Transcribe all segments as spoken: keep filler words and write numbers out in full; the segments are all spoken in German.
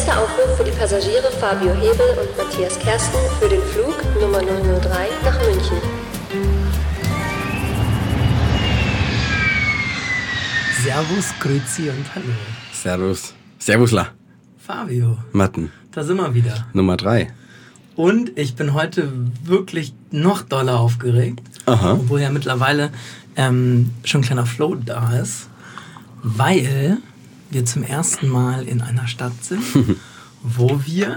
Letzter Aufruf für die Passagiere Fabio Hebel und Matthias Kersten für den Flug Nummer null null drei nach München. Servus, Grüezi und Hallo. Servus. Servusla. Fabio. Matten. Da sind wir wieder. Nummer drei. Und ich bin heute wirklich noch doller aufgeregt. Aha. Obwohl ja mittlerweile ähm, schon ein kleiner Flow da ist. Weil wir zum ersten Mal in einer Stadt sind, wo wir,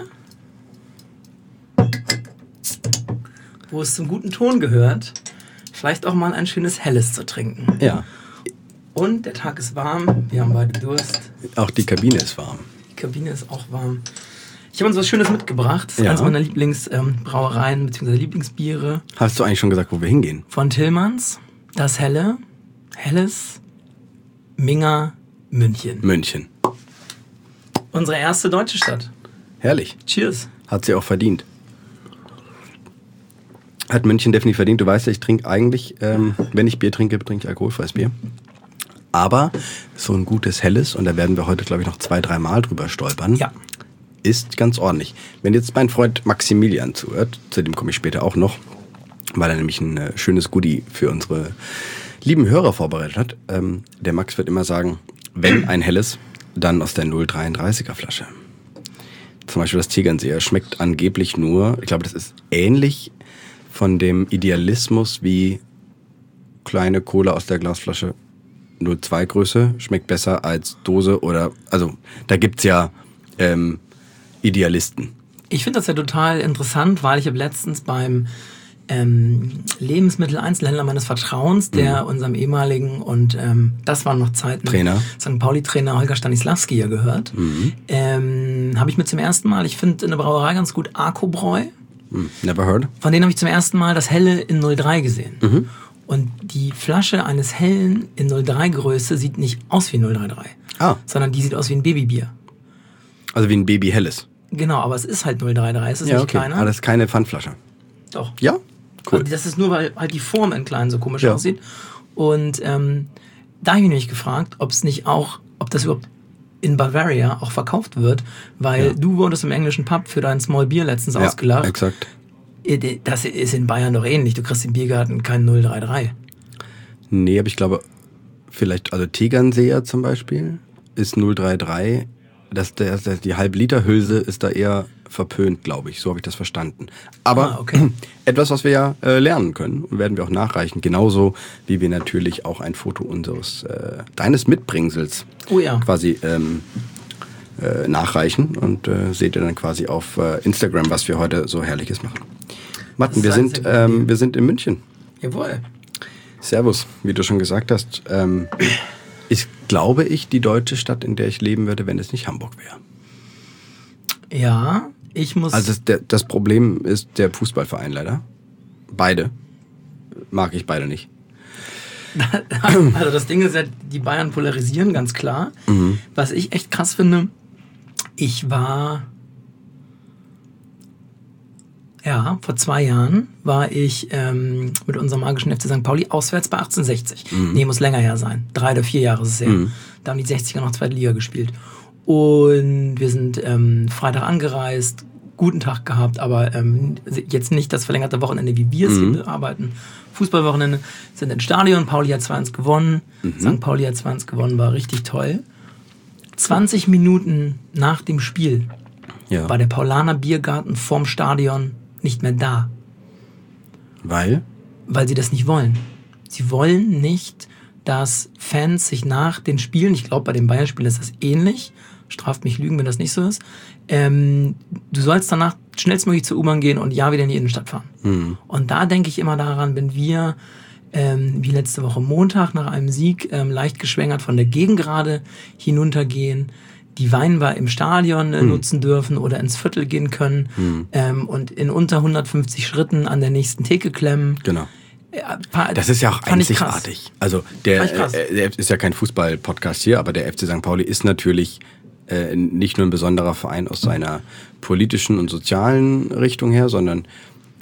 wo es zum guten Ton gehört, vielleicht auch mal ein schönes Helles zu trinken. Ja. Und der Tag ist warm, wir haben beide Durst. Auch die Kabine ist warm. Die Kabine ist auch warm. Ich habe uns was Schönes mitgebracht. Das ist Ja. eines meiner Lieblingsbrauereien ähm, bzw. Lieblingsbiere. Hast du eigentlich schon gesagt, wo wir hingehen? Von Tillmanns, das Helle, Helles, Minga, München. München. Unsere erste deutsche Stadt. Herrlich. Cheers. Hat sie auch verdient. Hat München definitiv verdient. Du weißt ja, ich trinke eigentlich, ähm, wenn ich Bier trinke, trinke ich alkoholfreies Bier. Aber so ein gutes Helles, und da werden wir heute, glaube ich, noch zwei, drei Mal drüber stolpern, Ja. ist ganz ordentlich. Wenn jetzt mein Freund Maximilian zuhört, zu dem komme ich später auch noch, weil er nämlich ein äh, schönes Goodie für unsere lieben Hörer vorbereitet hat. Ähm, der Max wird immer sagen, wenn ein Helles, dann aus der null dreiunddreißiger Flasche. Zum Beispiel das Tegernseer schmeckt angeblich nur, ich glaube, das ist ähnlich von dem Idealismus wie kleine Cola aus der Glasflasche null Komma zwei Größe, schmeckt besser als Dose oder, also da gibt's ja ähm, Idealisten. Ich finde das ja total interessant, weil ich habe letztens beim ähm, Lebensmitteleinzelhändler meines Vertrauens, der mhm. unserem ehemaligen und ähm, das waren noch Zeiten Trainer. Sankt Pauli-Trainer Holger Stanislawski ja gehört, mhm. ähm, habe ich mir zum ersten Mal, ich finde in der Brauerei ganz gut Arkobräu. Mhm. Never heard. Von denen habe ich zum ersten Mal das Helle in null drei gesehen. Mhm. Und die Flasche eines Hellen in null drei Größe sieht nicht aus wie null dreiunddreißig, Ah. sondern die sieht aus wie ein Babybier. Also wie ein Baby Helles. Genau, aber es ist halt null dreiunddreißig, es ist Ja, nicht okay. kleiner. Aber das ist keine Pfandflasche. Doch. Ja? Cool. Also das ist nur, weil halt die Form in klein so komisch Ja. aussieht. Und ähm, da habe ich mich nämlich gefragt, ob es nicht auch, ob das überhaupt in Bavaria auch verkauft wird, weil Ja. du wurdest im englischen Pub für dein Small Beer letztens Ja, ausgelacht. exakt. Das ist in Bayern doch ähnlich. Du kriegst im Biergarten kein null dreiunddreißig. Nee, aber ich glaube, vielleicht, also Tegernseer zum Beispiel ist null dreiunddreißig. Das, das, das, die Halb-Liter-Hülse ist da eher verpönt, glaube ich. So habe ich das verstanden. Aber Ah, okay. etwas, was wir ja äh, lernen können und werden wir auch nachreichen. Genauso wie wir natürlich auch ein Foto unseres, äh, deines Mitbringsels Oh ja. quasi ähm, äh, nachreichen. Und äh, seht ihr dann quasi auf äh, Instagram, was wir heute so Herrliches machen. Matten, wir Das ist ein sind, sehr ähm, wir sind in München. Jawohl. Servus, wie du schon gesagt hast. Ähm, ist, glaube ich, die deutsche Stadt, in der ich leben würde, wenn es nicht Hamburg wäre. Ja, ich muss... Also das, der, das Problem ist der Fußballverein leider. Beide. Mag ich beide nicht. Also das Ding ist ja, die Bayern polarisieren, ganz klar. Mhm. Was ich echt krass finde, ich war... Ja, vor zwei Jahren war ich ähm, mit unserem magischen F C Sankt Pauli auswärts bei achtzehnhundertsechzig. Mhm. Nee, muss länger her sein. Drei oder vier Jahre ist es her. Mhm. Da haben die sechziger noch zweite Liga gespielt. Und wir sind ähm, Freitag angereist, guten Tag gehabt, aber ähm, jetzt nicht das verlängerte Wochenende, wie wir es mhm. hier bearbeiten. Fußballwochenende, sind ins Stadion, Pauli hat zwei eins gewonnen, mhm. Sankt Pauli hat zwei eins gewonnen, war richtig toll. zwanzig Minuten nach dem Spiel ja. war der Paulaner Biergarten vorm Stadion nicht mehr da. Weil? Weil sie das nicht wollen. Sie wollen nicht, dass Fans sich nach den Spielen, ich glaube bei den Bayern-Spielen ist das ähnlich, straft mich Lügen, wenn das nicht so ist, ähm, du sollst danach schnellstmöglich zur U-Bahn gehen und ja wieder in die Innenstadt fahren. Mhm. Und da denke ich immer daran, wenn wir, ähm, wie letzte Woche Montag nach einem Sieg, ähm, leicht geschwängert von der Gegengrade hinuntergehen, die Weinbar im Stadion äh, hm. nutzen dürfen oder ins Viertel gehen können hm. ähm, und in unter hundertfünfzig Schritten an der nächsten Theke klemmen. Genau. Äh, paar, das ist ja auch einzigartig. Also der, äh, der ist ja kein Fußball-Podcast hier, aber der F C Sankt Pauli ist natürlich äh, nicht nur ein besonderer Verein aus seiner politischen und sozialen Richtung her, sondern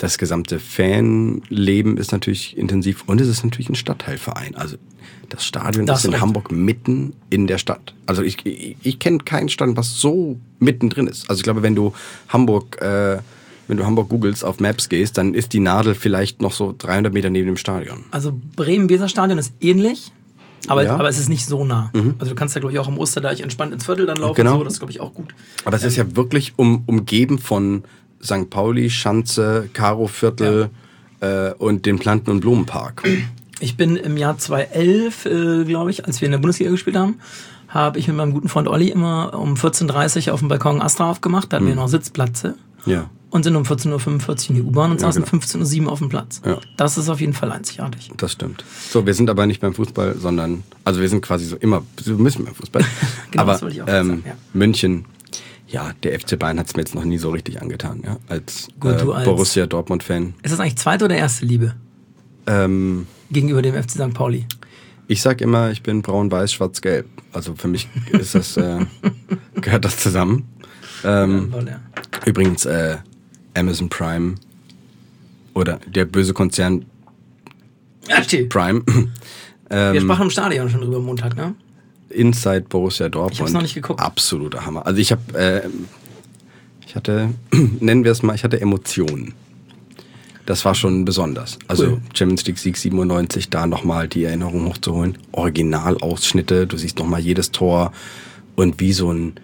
das gesamte Fanleben ist natürlich intensiv und es ist natürlich ein Stadtteilverein. Also das Stadion Das ist in recht. Hamburg mitten in der Stadt. Also ich, ich, ich kenne kein Stadion, was so mittendrin ist. Also ich glaube, wenn du Hamburg, äh, wenn du Hamburg googelst, auf Maps gehst, dann ist die Nadel vielleicht noch so dreihundert Meter neben dem Stadion. Also Bremen-Weser-Stadion ist ähnlich, aber, Ja. aber es ist nicht so nah. Mhm. Also du kannst ja, glaube ich, auch im Osterdeich entspannt ins Viertel dann laufen. Genau. So, das ist, glaube ich, auch gut. Aber es ist ja wirklich um, umgeben von Sankt Pauli, Schanze, Karo-Viertel äh, und dem Planten- und Blumenpark. Ich bin im Jahr zweitausendelf, äh, glaube ich, als wir in der Bundesliga gespielt haben, habe ich mit meinem guten Freund Olli immer um vierzehn Uhr dreißig auf dem Balkon Astra aufgemacht. Da hatten wir noch Sitzplätze. Ja. Und sind um vierzehn Uhr fünfundvierzig in die U-Bahn und Ja, saßen genau. fünfzehn Uhr sieben auf dem Platz. Ja. Das ist auf jeden Fall einzigartig. Das stimmt. So, wir sind aber nicht beim Fußball, sondern, also wir sind quasi so immer, wir müssen beim Fußball. Genau, aber das wollte ich auch ähm, sagen, ja. München, ja, der F C Bayern hat es mir jetzt noch nie so richtig angetan, ja, als, Gut, äh, du als- Borussia Dortmund-Fan. Ist das eigentlich zweite oder erste Liebe Ähm, gegenüber dem F C Sankt Pauli? ich sag immer, ich bin braun, weiß, schwarz, gelb. Also für mich ist das, äh, gehört das zusammen. Ähm, Ja, ja. übrigens, äh, Amazon Prime oder der böse Konzern Ja, steht. Prime. Wir ähm, sprachen im Stadion schon drüber am Montag, ne? Inside Borussia Dortmund. Ich hab's noch nicht geguckt. Absoluter Hammer. Also ich habe, äh, ich hatte, nennen wir es mal, ich hatte Emotionen. Das war schon besonders. Also Cool. Champions League Sieg siebenundneunzig, da nochmal die Erinnerung hochzuholen. Originalausschnitte, du siehst nochmal jedes Tor und wie so ein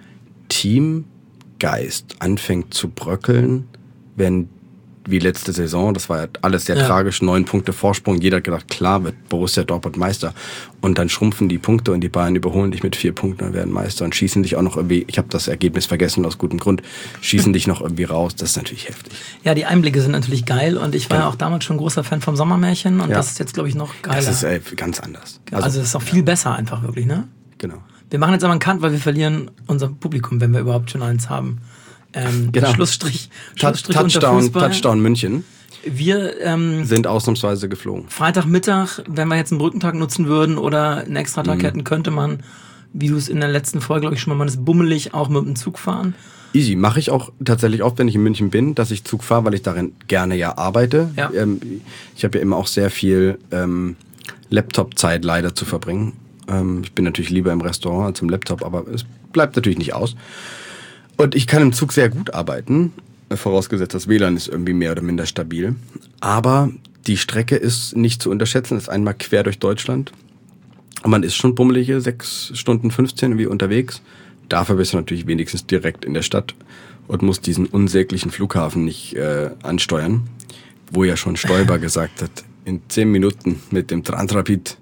Teamgeist anfängt zu bröckeln, wenn wie letzte Saison, das war ja alles sehr Ja. tragisch, neun Punkte Vorsprung, jeder hat gedacht, klar wird Borussia Dortmund Meister und dann schrumpfen die Punkte und die Bayern überholen dich mit vier Punkten und werden Meister und schießen dich auch noch irgendwie, ich habe das Ergebnis vergessen aus gutem Grund, schießen dich noch irgendwie raus, das ist natürlich heftig. Ja, die Einblicke sind natürlich geil und ich war ja Genau. auch damals schon großer Fan vom Sommermärchen und Ja. das ist jetzt, glaube ich, noch geiler. Das ist äh, ganz anders. also es ist auch viel besser einfach wirklich, ne? Genau. Wir machen jetzt aber einen Cut, weil wir verlieren unser Publikum, wenn wir überhaupt schon eins haben. Ähm, Genau. Schlussstrich, Tou- Schlussstrich unter Touchdown, Fußball. Touchdown München Wir ähm, sind ausnahmsweise geflogen. Freitagmittag, wenn wir jetzt einen Brückentag nutzen würden oder einen Extratag Mhm. hätten, könnte man, wie du es in der letzten Folge, glaube ich, schon mal meinst, bummelig auch mit dem Zug fahren. Easy, mache ich auch tatsächlich oft, wenn ich in München bin, dass ich Zug fahre, weil ich darin gerne ja arbeite. Ja. Ähm, ich habe ja immer auch sehr viel ähm, Laptop-Zeit leider zu verbringen. Ähm, ich bin natürlich lieber im Restaurant als im Laptop, aber es bleibt natürlich nicht aus. Und ich kann im Zug sehr gut arbeiten, vorausgesetzt das W L A N ist irgendwie mehr oder minder stabil. Aber die Strecke ist nicht zu unterschätzen, ist einmal quer durch Deutschland. Und man ist schon bummelige sechs Stunden fünfzehn irgendwie unterwegs. Dafür bist du natürlich wenigstens direkt in der Stadt und musst diesen unsäglichen Flughafen nicht äh, ansteuern, wo ja schon Stoiber gesagt hat, in zehn Minuten mit dem Transrapid.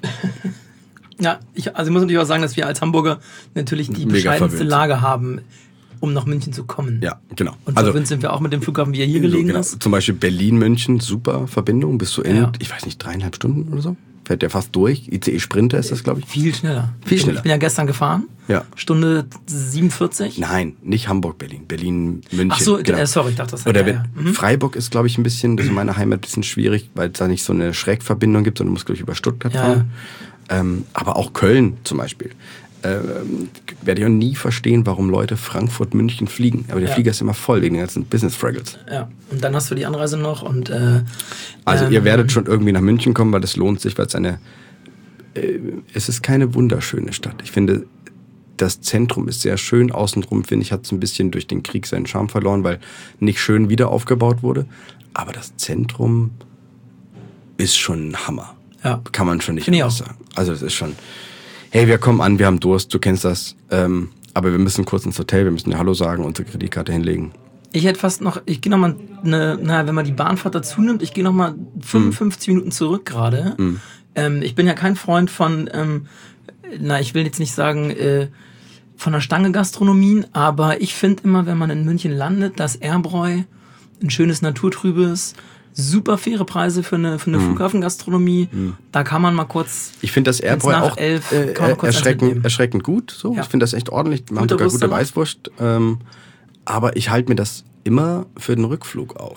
Ja, ich, also ich muss natürlich auch sagen, dass wir als Hamburger natürlich die Mega bescheidenste verwöhnt. Lage haben, um nach München zu kommen. Ja, genau. Und Also verwöhnt sind wir auch mit dem Flughafen, wie er hier gelegen genau. ist. Zum Beispiel Berlin-München, super Verbindung, bist du in, Ja. ich weiß nicht, dreieinhalb Stunden oder so? Fährt der fast durch. I C E Sprinter ist das, glaube ich. Viel schneller. Viel schneller. Ich bin ja gestern gefahren. Ja. Stunde siebenundvierzig. Nein, nicht Hamburg-Berlin, Berlin-München. Ach so, genau. äh, sorry, ich dachte, das Oder ja, ja. wenn- Freiburg ist, glaube ich, ein bisschen, das ist in meiner Heimat ein bisschen schwierig, weil es da nicht so eine Schrägverbindung gibt, sondern du musst, glaube ich, über Stuttgart Ja, fahren. Ähm, aber auch Köln zum Beispiel. Ähm, werde ich auch nie verstehen, warum Leute Frankfurt, München fliegen. Aber der Ja. Flieger ist immer voll wegen den ganzen Business-Fraggles. Ja, und dann hast du die Anreise noch und äh, Also ähm, ihr werdet schon irgendwie nach München kommen, weil das lohnt sich, weil es eine, äh, es ist keine wunderschöne Stadt. Ich finde, das Zentrum ist sehr schön. Außenrum, finde ich, hat es ein bisschen durch den Krieg seinen Charme verloren, weil nicht schön wieder aufgebaut wurde. Aber das Zentrum ist schon ein Hammer. Ja. Kann man schon nicht Finde ich anders auch. sagen. Also es ist schon, hey, wir kommen an, wir haben Durst, du kennst das. Ähm, aber wir müssen kurz ins Hotel, wir müssen ja Hallo sagen, unsere Kreditkarte hinlegen. Ich hätte fast noch, ich gehe nochmal, ne, naja, wenn man die Bahnfahrt dazu nimmt, ich gehe nochmal fünfundfünfzig Minuten zurück gerade. Ähm, ich bin ja kein Freund von, ähm, na, ich will jetzt nicht sagen, äh, von der Stange Gastronomien, aber ich finde immer, wenn man in München landet, das Erbräu, ein schönes naturtrübes, super faire Preise für eine, für eine Flughafengastronomie. Da kann man mal kurz. Ich finde das Erbräu nach auch elf äh, kann man kurz eins erschreckend, mitnehmen. erschreckend gut. So. Ja. Ich finde das echt ordentlich. Wir haben Gute sogar Wurst gute danach. Weißwurst. Ähm, aber ich halte mir das immer für den Rückflug auf.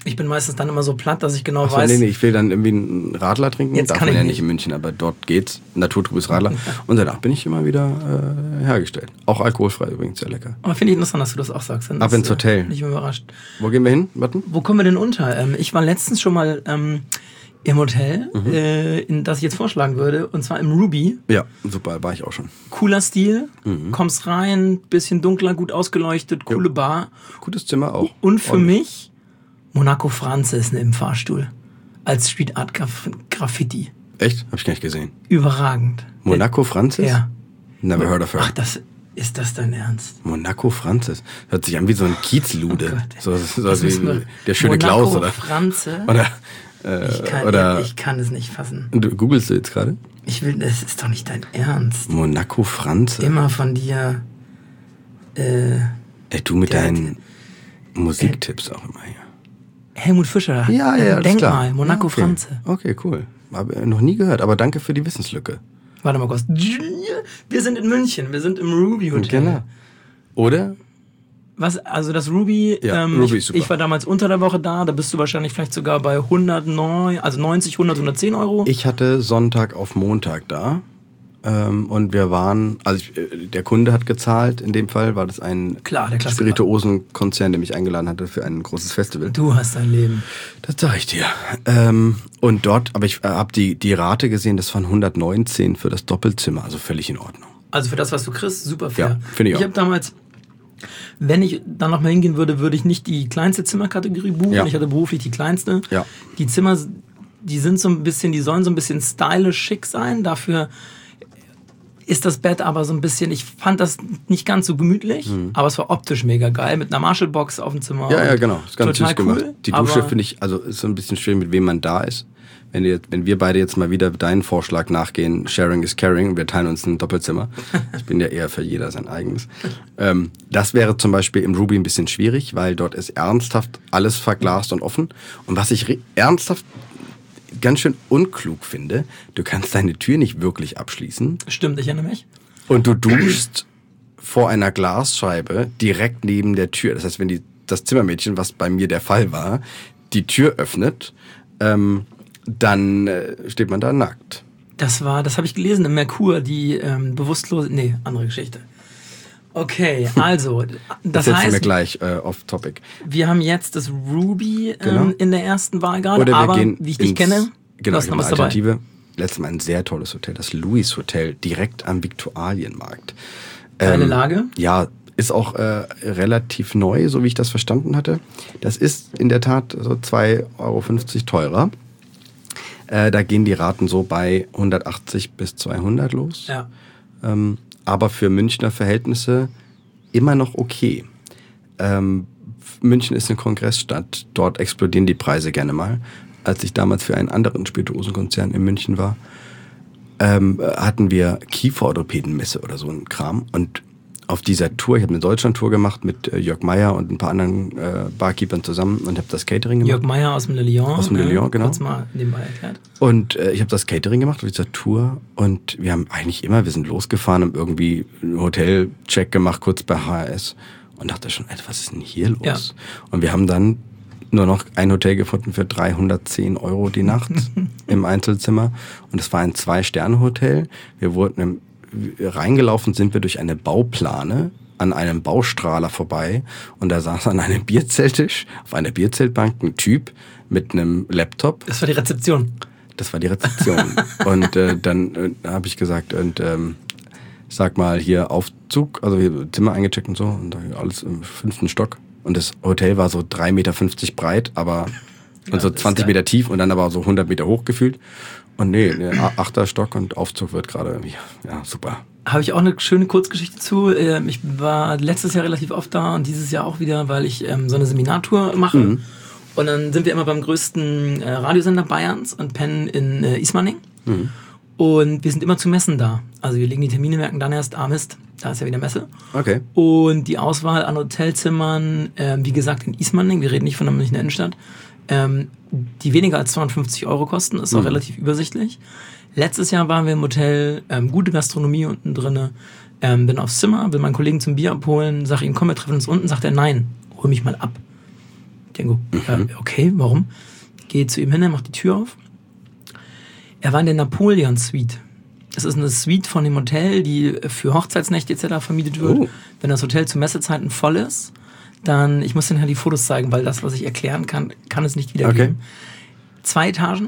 Ich bin meistens dann immer so platt, dass ich genau Achso, weiß... nee, nee, ich will dann irgendwie einen Radler trinken. Jetzt Darf kann man ich ja nicht. nicht in München, aber dort geht's. Naturtrübes Radler. Und danach bin ich immer wieder äh, hergestellt. Auch alkoholfrei übrigens, sehr lecker. Aber finde ich interessant, dass du das auch sagst. Dann Ab ist, ins Hotel. Äh, nicht überrascht. Wo gehen wir hin? Warten? Wo kommen wir denn unter? Ähm, ich war letztens schon mal ähm, im Hotel, Mhm. äh, in das ich jetzt vorschlagen würde, und zwar im Ruby. Ja, super, war ich auch schon. Cooler Stil, Mhm. kommst rein, bisschen dunkler, gut ausgeleuchtet, coole Bar. Gutes Zimmer auch. Und für Ordentlich. mich, Monaco Franzis im Fahrstuhl. Als Street Art Graf- Graffiti. Echt? Hab ich gar nicht gesehen. Überragend. Monaco Franzis? Ja. Never heard of her. Ach, das ist das dein Ernst? Monaco Franzis. Hört sich an wie so ein Kiezlude. Oh Gott. so so Das wie müssen wir- der schöne Monaco Klaus, oder? Franze? Oder, äh, Ich kann, oder ich kann es nicht fassen. du googelst du jetzt gerade? Ich will, das ist doch nicht dein Ernst. Monaco Franze. Immer von dir. Äh, Ey, du mit Der- deinen Musiktipps auch immer hier. Helmut Fischer. Ja, ja, alles Denk klar. mal, Monaco Ja, okay. Franze. Okay, cool. Habe noch nie gehört, aber danke für die Wissenslücke. Warte mal kurz. Wir sind in München, wir sind im Ruby Hotel. Genau. Oder? Was, also das Ruby, Ja, ähm, Ruby ich, ist super. ich war damals unter der Woche da, da bist du wahrscheinlich vielleicht sogar bei hundertneun, also neunzig, hundert, hundertzehn Euro. Ich hatte Sonntag auf Montag da. Ähm, und wir waren, also ich, äh, der Kunde hat gezahlt, in dem Fall war das ein Klar, der Klassiker. Spirituosenkonzern, der mich eingeladen hatte für ein großes Festival. Du hast dein Leben. Das sag ich dir. Ähm, und dort, aber ich äh, habe die, die Rate gesehen, das waren hundertneunzehn für das Doppelzimmer, also völlig in Ordnung. Also für das, was du kriegst, super fair. Ja, finde ich auch. Ich habe damals, wenn ich dann noch mal hingehen würde, würde ich nicht die kleinste Zimmerkategorie buchen. Ja. Ich hatte beruflich die kleinste. Ja. Die Zimmer, die sind so ein bisschen, die sollen so ein bisschen stylisch schick sein. Dafür ist das Bett aber so ein bisschen, ich fand das nicht ganz so gemütlich, aber es war optisch mega geil, mit einer Marshall-Box auf dem Zimmer. Mhm. Ja, ja, und genau. Ist ganz total süß gemacht. cool, Die Dusche aber- finde ich, also ist so ein bisschen schwierig, mit wem man da ist. Wenn, ihr, wenn wir beide jetzt mal wieder deinen Vorschlag nachgehen, Sharing is Caring, und wir teilen uns ein Doppelzimmer. Ich bin ja eher für jeder sein eigenes. Ähm, das wäre zum Beispiel im Ruby ein bisschen schwierig, weil dort ist ernsthaft alles verglast und offen. Und was ich re- ernsthaft ganz schön unklug finde, du kannst deine Tür nicht wirklich abschließen. Stimmt, ich erinnere mich. Und du duschst vor einer Glasscheibe direkt neben der Tür. Das heißt, wenn die, das Zimmermädchen, was bei mir der Fall war, die Tür öffnet, ähm, dann äh, steht man da nackt. Das war, das habe ich gelesen im Merkur, die ähm, bewusstlose, nee, andere Geschichte. Okay, also, das Das setzen wir heißt, gleich äh, off-topic. wir haben jetzt das Ruby ähm, Genau. in der ersten Wahl gerade, Oder wir aber gehen wie ich dich ins- kenne, genau, du hast ich noch habe was eine dabei. Alternative. Letztes Mal ein sehr tolles Hotel, das Louis Hotel, direkt am Viktualienmarkt. Geile Ähm, Lage. Ja, ist auch äh, relativ neu, so wie ich das verstanden hatte. Das ist in der Tat so zwei Euro fünfzig teurer. Äh, da gehen die Raten so bei hundertachtzig bis zweihundert los. Ja. Ähm, aber für Münchner Verhältnisse immer noch okay. Ähm, München ist eine Kongressstadt. Dort explodieren die Preise gerne mal. Als ich damals für einen anderen Spirituosenkonzern in München war, ähm, hatten wir Kieferorthopädenmesse oder so ein Kram. Und auf dieser Tour, ich habe eine Deutschland-Tour gemacht mit äh, Jörg Meyer und ein paar anderen äh, Barkeepern zusammen und habe das Catering gemacht. Jörg Meyer aus dem Le Lion. Aus dem Le Lion, äh, genau. Kurz mal nebenbei erklärt. Und äh, ich habe das Catering gemacht auf dieser Tour und wir haben eigentlich immer, wir sind losgefahren, haben irgendwie einen Hotelcheck gemacht, kurz bei H S und dachte schon, Alter, was ist denn hier los? Ja. Und wir haben dann nur noch ein Hotel gefunden für dreihundertzehn Euro die Nacht im Einzelzimmer und es war ein Zwei-Sterne-Hotel. Wir wurden im, reingelaufen sind wir durch eine Bauplane an einem Baustrahler vorbei und da saß an einem Bierzelttisch auf einer Bierzeltbank ein Typ mit einem Laptop. Das war die Rezeption. Das war die Rezeption. Und äh, dann äh, habe ich gesagt, und ähm, sag mal hier Aufzug, also hier Zimmer eingecheckt und so, und da alles im fünften Stock. Und das Hotel war so drei Meter fünfzig breit, aber und so das ist zwanzig geil. Meter tief und dann aber so hundert Meter hoch gefühlt. Und nee, nee achter Stock und Aufzug wird gerade irgendwie, ja, super. Habe ich auch eine schöne Kurzgeschichte zu. Ähm, Ich war letztes Jahr relativ oft da und dieses Jahr auch wieder, weil ich ähm, so eine Seminartour mache. Mhm. Und dann sind wir immer beim größten äh, Radiosender Bayerns und pennen in äh, Ismaning. Mhm. Und wir sind immer zu Messen da. Also wir legen die Termine, merken dann erst, ah Mist, da ist ja wieder Messe. Okay. Und die Auswahl an Hotelzimmern, ähm, wie gesagt in Ismaning, wir reden nicht von der Münchner Innenstadt, ähm, die weniger als zweihundertfünfzig Euro kosten, ist auch Mhm. relativ übersichtlich. Letztes Jahr waren wir im Hotel, ähm, gute Gastronomie unten drinne, ähm, bin aufs Zimmer, will meinen Kollegen zum Bier abholen, sag ihm, komm, wir treffen uns unten, sagt er, nein, hol mich mal ab. denke, ja, okay, warum? Gehe zu ihm hin, er macht die Tür auf. Er war in der Napoleon Suite. Das ist eine Suite von dem Hotel, die für Hochzeitsnächte et cetera vermietet wird. Oh. Wenn das Hotel zu Messezeiten voll ist, dann, ich muss Ihnen die Fotos zeigen, weil das, was ich erklären kann, kann es nicht wiedergeben. Okay. Zwei Etagen.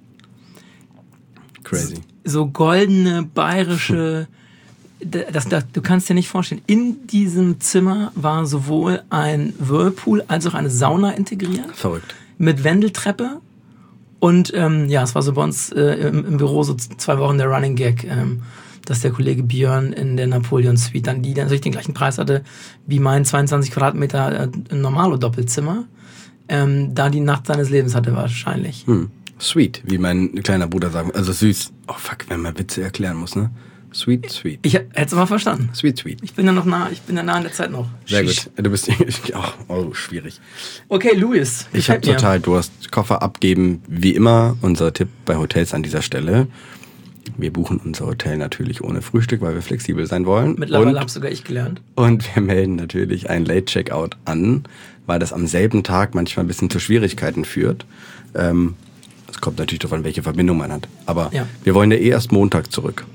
Crazy. So goldene, bayerische, das, das, du kannst dir nicht vorstellen, in diesem Zimmer war sowohl ein Whirlpool als auch eine Sauna integriert. Verrückt. Mit Wendeltreppe. Und ähm, ja, es war so bei uns äh, im, im Büro so zwei Wochen der Running Gag, ähm, dass der Kollege Björn in der Napoleon Suite dann, die natürlich den gleichen Preis hatte wie mein zweiundzwanzig Quadratmeter äh, Normalo-Doppelzimmer, ähm, da die Nacht seines Lebens hatte wahrscheinlich. Hm. Sweet, wie mein kleiner Bruder sagt. Also süß. Oh fuck, wenn man Witze erklären muss, ne? Sweet, sweet. Ich hätte es aber verstanden. Sweet, sweet. Ich bin ja noch nah, ich bin ja nah an der Zeit noch. Sehr Schisch. gut. Du bist oh, oh, schwierig. Okay, Louis. Ich habe total Durst. Koffer abgeben, wie immer. Unser Tipp bei Hotels an dieser Stelle. Wir buchen unser Hotel natürlich ohne Frühstück, weil wir flexibel sein wollen. Mittlerweile habe sogar ich gelernt. Und wir melden natürlich ein Late-Checkout an, weil das am selben Tag manchmal ein bisschen zu Schwierigkeiten führt. Ähm, es kommt natürlich davon, welche Verbindung man hat. Aber ja. Wir wollen ja eh erst Montag zurück.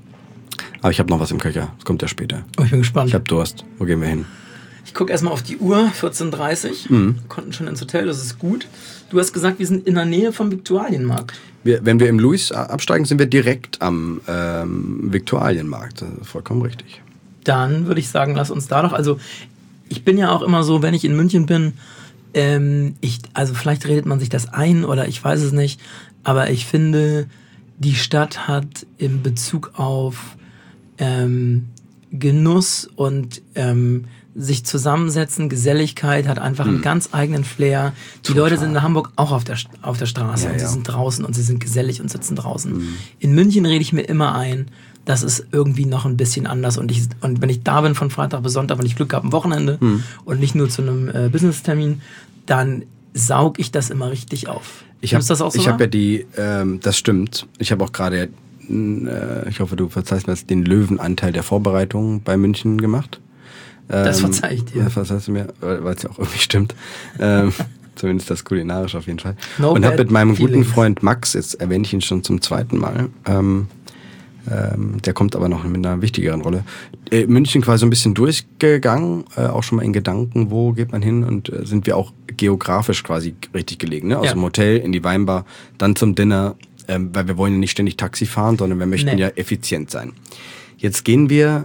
Aber ich habe noch was im Köcher. Das kommt ja später. Oh, ich bin gespannt. Ich habe Durst. Wo gehen wir hin? Ich gucke erstmal auf die Uhr. vierzehn Uhr dreißig. Mhm. Wir konnten schon ins Hotel. Das ist gut. Du hast gesagt, wir sind in der Nähe vom Viktualienmarkt. Wir, wenn wir im Louis absteigen, sind wir direkt am ähm, Viktualienmarkt. Das ist vollkommen richtig. Dann würde ich sagen, lass uns da doch. Also ich bin ja auch immer so, wenn ich in München bin, ähm, ich, also vielleicht redet man sich das ein oder ich weiß es nicht. Aber ich finde, die Stadt hat in Bezug auf Ähm, Genuss und ähm, sich zusammensetzen, Geselligkeit hat einfach hm. einen ganz eigenen Flair. Die Total. Leute sind in Hamburg auch auf der, auf der Straße ja, und sie ja. sind draußen und sie sind gesellig und sitzen draußen. Hm. In München rede ich mir immer ein, das ist irgendwie noch ein bisschen anders und, ich, und wenn ich da bin von Freitag bis Sonntag und ich Glück habe am Wochenende hm. und nicht nur zu einem äh, Business-Termin, dann saug ich das immer richtig auf. Ich habe so hab ja die, ähm, das stimmt, ich habe auch gerade ich hoffe, du verzeihst mir jetzt den Löwenanteil der Vorbereitung bei München gemacht. Das verzeih ich dir. Das verzeihst du mir, weil es ja auch irgendwie stimmt. ähm, zumindest das kulinarisch auf jeden Fall. No und habe mit meinem feelings. guten Freund Max, jetzt erwähne ich ihn schon zum zweiten Mal, ähm, ähm, der kommt aber noch mit einer wichtigeren Rolle, äh, München quasi so ein bisschen durchgegangen, äh, auch schon mal in Gedanken, wo geht man hin und äh, sind wir auch geografisch quasi richtig gelegen, ne? Aus ja. dem Hotel in die Weinbar, dann zum Dinner, Ähm, weil wir wollen ja nicht ständig Taxi fahren, sondern wir möchten nee. ja effizient sein. Jetzt gehen wir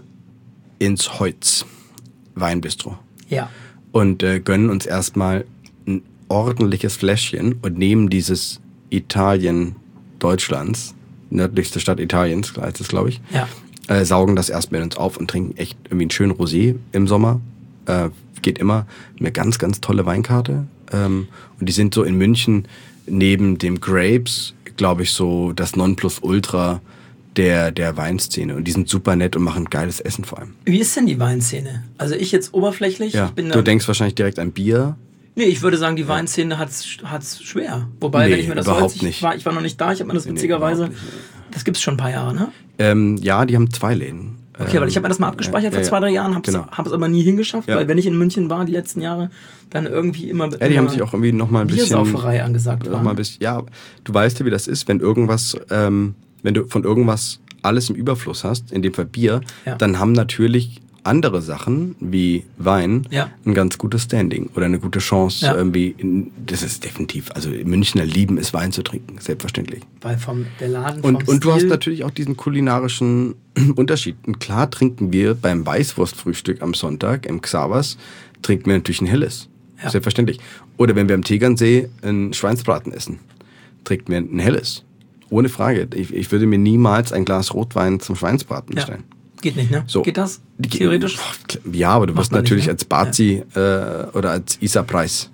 ins Heutz Weinbistro. Ja. Und äh, gönnen uns erstmal ein ordentliches Fläschchen und nehmen dieses Italien Deutschlands, nördlichste Stadt Italiens, heißt es, glaube ich, ja. äh, saugen das erstmal in uns auf und trinken echt irgendwie einen schönen Rosé im Sommer. Äh, geht immer. Eine ganz, ganz tolle Weinkarte. Ähm, und die sind so in München neben dem Grapes, glaube ich, so das Nonplusultra der, der Weinszene. Und die sind super nett und machen geiles Essen vor allem. Wie ist denn die Weinszene? Also ich jetzt oberflächlich. Ja, ich bin du denkst wahrscheinlich direkt an Bier. Nee, ich würde sagen, die Weinszene hat's, hat's schwer. Wobei, nee, wenn ich mir das überhaupt Holz, ich nicht. war, ich war noch nicht da, ich habe mir das witzigerweise, nee, das gibt's schon ein paar Jahre, ne? Ähm, ja, die haben zwei Läden. Okay, weil ich habe mir das mal abgespeichert ja, vor zwei, drei Jahren, habe es genau. aber nie hingeschafft, ja. weil wenn ich in München war die letzten Jahre, dann irgendwie immer ja, die haben sich auch irgendwie noch mal ein bisschen Biersauferei angesagt noch mal ein bisschen, ja, du weißt ja, wie das ist, wenn irgendwas, ähm, wenn du von irgendwas alles im Überfluss hast, in dem Fall Bier, ja. dann haben natürlich andere Sachen wie Wein ja. ein ganz gutes Standing oder eine gute Chance ja. irgendwie. In, das ist definitiv, also Münchner lieben es, Wein zu trinken, selbstverständlich. Weil vom der Laden vom und, und du hast natürlich auch diesen kulinarischen Unterschied. Und klar trinken wir beim Weißwurstfrühstück am Sonntag im Xavers, trinken wir natürlich ein helles. Ja. Selbstverständlich. Oder wenn wir am Tegernsee einen Schweinsbraten essen, trinken wir ein helles. Ohne Frage. Ich, ich würde mir niemals ein Glas Rotwein zum Schweinsbraten bestellen. Ja. Geht nicht, ne? So. Geht das theoretisch? Ja, aber du wirst natürlich nicht, ne? als Bazi ja. äh, oder als Isa-Preis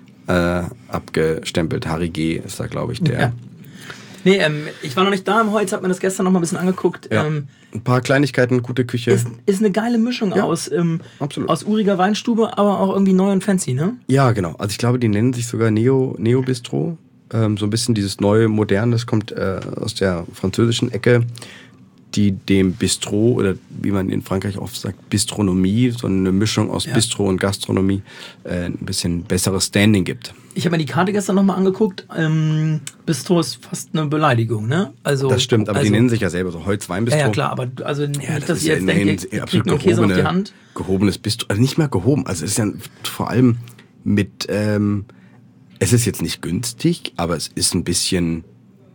äh, abgestempelt. Harry G. ist da, glaube ich, der. Ja. Nee, ähm, ich war noch nicht da im Holz, hab mir das gestern noch mal ein bisschen angeguckt. Ja. Ähm, ein paar Kleinigkeiten, gute Küche. Ist, ist eine geile Mischung ja, aus, ähm, absolut. aus uriger Weinstube, aber auch irgendwie neu und fancy, ne? Ja, genau. Also ich glaube, die nennen sich sogar Neo, Neo Bistro. Ähm, so ein bisschen dieses neue, moderne, das kommt äh, aus der französischen Ecke. die dem Bistro oder wie man in Frankreich oft sagt, Bistronomie, so eine Mischung aus ja. Bistro und Gastronomie, äh, ein bisschen besseres Standing gibt. Ich habe mir die Karte gestern nochmal angeguckt. Ähm, Bistro ist fast eine Beleidigung, ne? Also, das stimmt, aber also, die nennen sich ja selber so Holzweinbistro. Ja, ja, klar, aber also nicht, ja, das dass ist ihr ja jetzt denkt, ihr, ihr kriegt nur Käse auf die Hand. Gehobenes Bistro, also nicht mal gehoben, also es ist ja vor allem mit, ähm, es ist jetzt nicht günstig, aber es ist ein bisschen...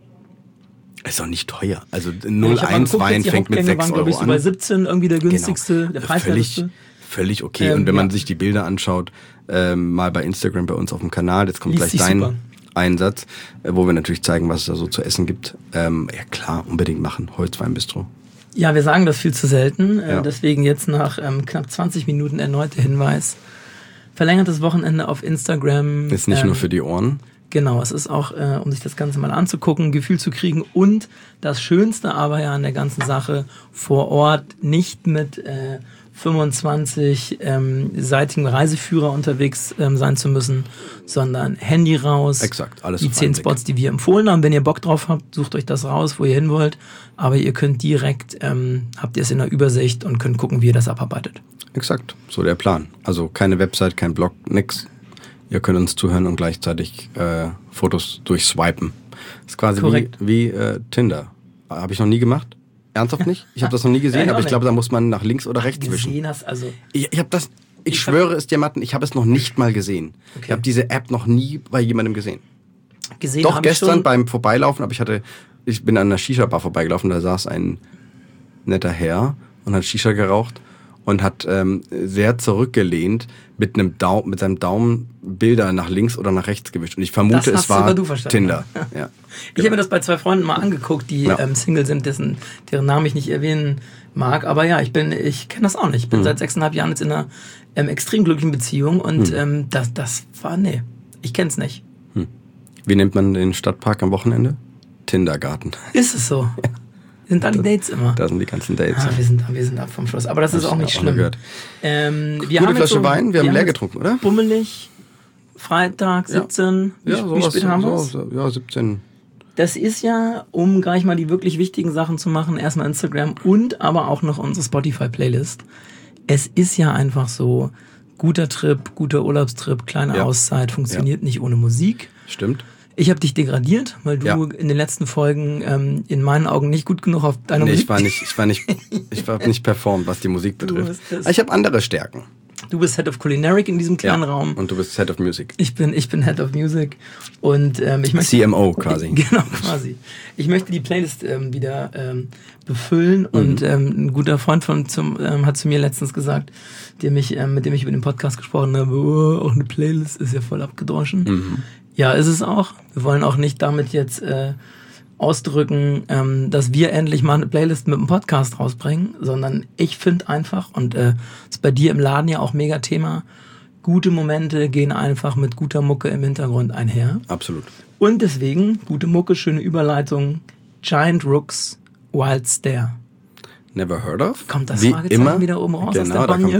Ist auch nicht teuer. Also null eins ja, Wein fängt mit sechs Euro ich, so an. bei siebzehn irgendwie der günstigste, genau. der preiswerteste. Völlig, völlig okay. Ähm, und wenn ja. man sich die Bilder anschaut, ähm, mal bei Instagram bei uns auf dem Kanal, jetzt kommt Lies gleich dein super. Einsatz, äh, wo wir natürlich zeigen, was es da so zu essen gibt. Ähm, ja klar, unbedingt machen. Holzweinbistro. Ja, wir sagen das viel zu selten. Äh, ja. Deswegen jetzt nach ähm, knapp zwanzig Minuten erneut der Hinweis. Verlängertes Wochenende auf Instagram. Ist nicht ähm, nur für die Ohren. Genau, es ist auch, äh, um sich das Ganze mal anzugucken, ein Gefühl zu kriegen und das Schönste aber ja an der ganzen Sache, vor Ort nicht mit äh, fünfundzwanzig ähm, seitigen Reiseführer unterwegs ähm, sein zu müssen, sondern Handy raus. Exakt, alles die zehn Spots, die wir empfohlen haben. Wenn ihr Bock drauf habt, sucht euch das raus, wo ihr hin wollt. Aber ihr könnt direkt, ähm, habt ihr es in der Übersicht und könnt gucken, wie ihr das abarbeitet. Exakt, so der Plan. Also keine Website, kein Blog, nix. Ihr könnt uns zuhören und gleichzeitig äh, Fotos durchswipen. Das ist quasi Korrekt. wie, wie äh, Tinder. Habe ich noch nie gemacht. Ernsthaft nicht? Ich habe das noch nie gesehen, ja, aber ich glaube, da muss man nach links oder rechts wischen. Gesehen hast, also ich ich habe das, ich, ich schwöre hab, es dir, Matten, ich habe es noch nicht mal gesehen. Okay. Ich habe diese App noch nie bei jemandem gesehen. Gesehen Doch gestern beim Vorbeilaufen, aber ich hatte, ich bin an einer Shisha-Bar vorbeigelaufen, da saß ein netter Herr und hat Shisha geraucht. Und hat ähm, sehr zurückgelehnt mit einem Daumen, mit seinem Daumen Bilder nach links oder nach rechts gewischt. Und ich vermute, es war Tinder. Ja. Ich genau. habe mir das bei zwei Freunden mal angeguckt, die ja. ähm, Single sind, dessen, deren Namen ich nicht erwähnen mag. Aber ja, ich bin, ich kenne das auch nicht. Ich bin mhm. seit sechseinhalb Jahren jetzt in einer ähm, extrem glücklichen Beziehung und mhm. ähm, das, das war, nee, ich kenn's nicht. Hm. Wie nennt man den Stadtpark am Wochenende? Tindergarten. Ist es so? Ja. Sind da die Dates immer? Da sind die ganzen Dates. Ah, wir, sind, wir sind ab vom Schluss. Aber das, das ist auch nicht schlimm. Auch ähm, wir Gute haben Flasche so, Wein, wir, wir haben leer getrunken, oder? Bummelig, Freitag, siebzehn. Ja, wie, ja, wie spät haben wir es? So, ja, siebzehn. Das ist ja, um gleich mal die wirklich wichtigen Sachen zu machen, erstmal Instagram und aber auch noch unsere Spotify-Playlist. Es ist ja einfach so, guter Trip, guter Urlaubstrip, kleine ja. Auszeit, funktioniert ja. nicht ohne Musik. Stimmt. Ich habe dich degradiert, weil du ja. in den letzten Folgen ähm, in meinen Augen nicht gut genug auf deiner nee, Musik... ich war nicht, ich war nicht, ich war nicht performt, was die Musik betrifft. Ich habe andere Stärken. Du bist Head of Culinaric in diesem kleinen ja. Raum. Und du bist Head of Music. Ich bin, ich bin Head of Music. Und ähm, ich möchte... C M O quasi. Genau, quasi. Ich möchte die Playlist ähm, wieder ähm, befüllen. Mhm. Und ähm, ein guter Freund von zum, ähm, hat zu mir letztens gesagt, der mich, ähm, mit dem ich über den Podcast gesprochen habe, oh, auch eine Playlist ist ja voll abgedroschen. Mhm. Ja, ist es auch. Wir wollen auch nicht damit jetzt äh, ausdrücken, ähm, dass wir endlich mal eine Playlist mit einem Podcast rausbringen, sondern ich finde einfach, und äh, ist bei dir im Laden ja auch mega Thema, gute Momente gehen einfach mit guter Mucke im Hintergrund einher. Absolut. Und deswegen, gute Mucke, schöne Überleitung, Giant Rooks, Wild Stare. Never heard of? Kommt das Wie Fragezeichen immer, wieder oben raus genau, aus der Bange?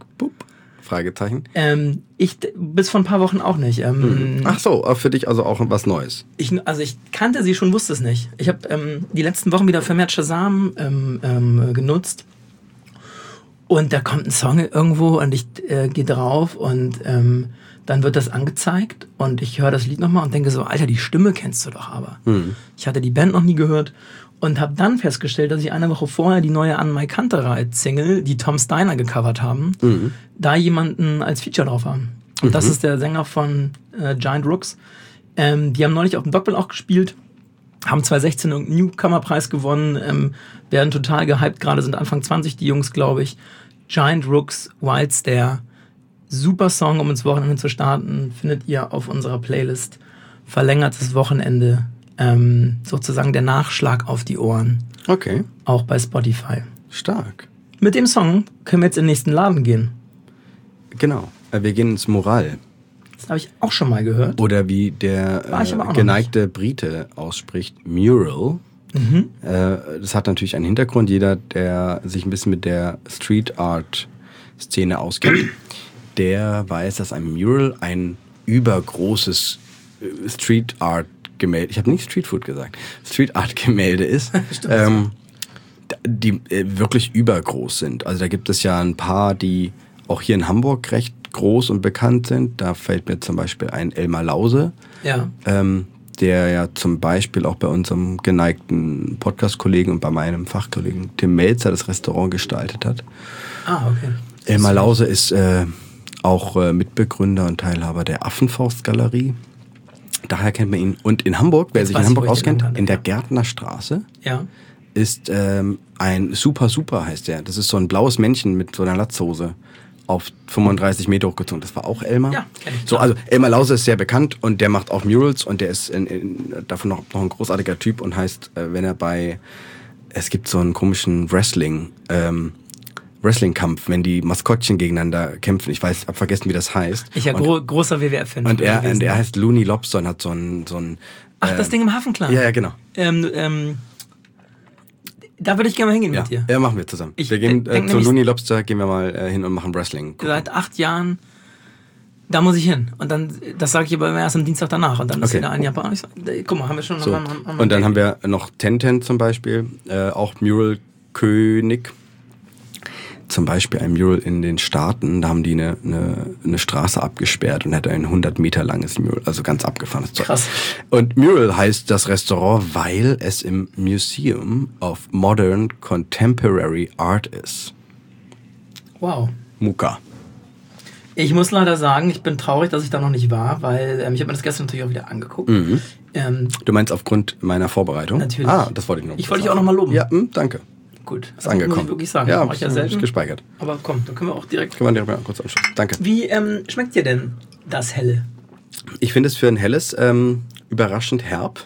Fragezeichen. Ähm, ich bis vor ein paar Wochen auch nicht. Ähm, mhm. Ach so, für dich also auch was Neues. Ich, also ich kannte sie schon, wusste es nicht. Ich habe ähm, die letzten Wochen wieder vermehrt Shazam ähm, ähm, genutzt. Und da kommt ein Song irgendwo und ich äh, gehe drauf und ähm, dann wird das angezeigt und ich höre das Lied nochmal und denke so, Alter, die Stimme kennst du doch aber. Mhm. Ich hatte die Band noch nie gehört. Und habe dann festgestellt, dass ich eine Woche vorher die neue An My Kantereit-Single, die Tom Steiner gecovert haben, mhm. da jemanden als Feature drauf haben. Und mhm. das ist der Sänger von äh, Giant Rooks. Ähm, die haben neulich auf dem Doppel auch gespielt, haben zwanzig sechzehn irgendeinen Newcomer-Preis gewonnen, ähm, werden total gehypt, gerade sind Anfang zwanzig die Jungs, glaube ich. Giant Rooks, Wild Stare. Super Song, um ins Wochenende zu starten, findet ihr auf unserer Playlist. Verlängertes Wochenende. Ähm, sozusagen der Nachschlag auf die Ohren. Okay. Auch bei Spotify. Stark. Mit dem Song können wir jetzt in den nächsten Laden gehen. Genau. Wir gehen ins Moral. Das habe ich auch schon mal gehört. Oder wie der äh, geneigte Brite ausspricht, Mural. Mhm. Äh, das hat natürlich einen Hintergrund. Jeder, der sich ein bisschen mit der Street Art Szene auskennt, der weiß, dass ein Mural ein übergroßes Street Art Gemälde, ich habe nicht Street Food gesagt, Street Art Gemälde ist. ähm, die äh, wirklich übergroß sind. Also da gibt es ja ein paar, die auch hier in Hamburg recht groß und bekannt sind. Da fällt mir zum Beispiel ein Elmar Lause, Ja. ähm, der ja zum Beispiel auch bei unserem geneigten Podcast-Kollegen und bei meinem Fachkollegen Tim Melzer das Restaurant gestaltet hat. Ah, okay. Elmar Lause ist äh, auch äh, Mitbegründer und Teilhaber der Affenfaust-Galerie. Daher kennt man ihn. Und in Hamburg, wer Jetzt sich weiß in ich, Hamburg wo ich den auskennt, kannte, in der ja. Gärtnerstraße Ja. ist ähm, ein Super Super heißt der. Das ist so ein blaues Männchen mit so einer Latzhose auf fünfunddreißig Meter hochgezogen. Das war auch Elmar. Ja, kenn ich. So, also Elmar Lause ist sehr bekannt und der macht auch Murals und der ist in, in, davon noch, noch ein großartiger Typ und heißt, äh, wenn er bei, es gibt so einen komischen Wrestling, ähm, Wrestling-Kampf, wenn die Maskottchen gegeneinander kämpfen. Ich weiß, hab vergessen, wie das heißt. Ich ja und, gro- großer W W F-Fan. und er, gewesen. und er heißt Looney Lobster und hat so ein, so ein Ach, das ähm, Ding im Hafenclan. Ja, ja, genau. Ähm, ähm, da würde ich gerne mal hingehen Ja, mit dir. ja, machen wir zusammen. Ich wir gehen denk äh, zu nämlich- Looney Lobster, gehen wir mal äh, hin und machen Wrestling. Gucken. Seit acht Jahren, da muss ich hin. Und dann, das sage ich aber erst am Dienstag danach. Und dann ist Okay. wieder ein Japan. Ich sag, guck mal, haben wir schon So. haben, haben, haben Und dann haben wir noch Tenten zum Beispiel, äh, auch Mural-König. Zum Beispiel ein Mural in den Staaten, da haben die eine, eine, eine Straße abgesperrt und hat ein hundert Meter langes Mural, also ganz abgefahrenes Zeug. Krass. Und Mural heißt das Restaurant, weil es im Museum of Modern Contemporary Art ist. Wow. Muka. Ich muss leider sagen, ich bin traurig, dass ich da noch nicht war, weil ähm, ich habe mir das gestern natürlich auch wieder angeguckt. Mhm. Ähm, Du meinst aufgrund meiner Vorbereitung? Natürlich. Ah, das wollte ich noch. Ich wollte dich auch noch mal loben. Ja, mh, danke. gut, Ist angekommen. muss ich wirklich sagen. Ja, das mache ich ja ist selten. gespeichert. Aber komm, da können wir auch direkt... Können wir direkt mal kurz anschließen. Danke. Wie ähm, schmeckt dir denn das Helle? Ich finde es für ein helles ähm, überraschend herb.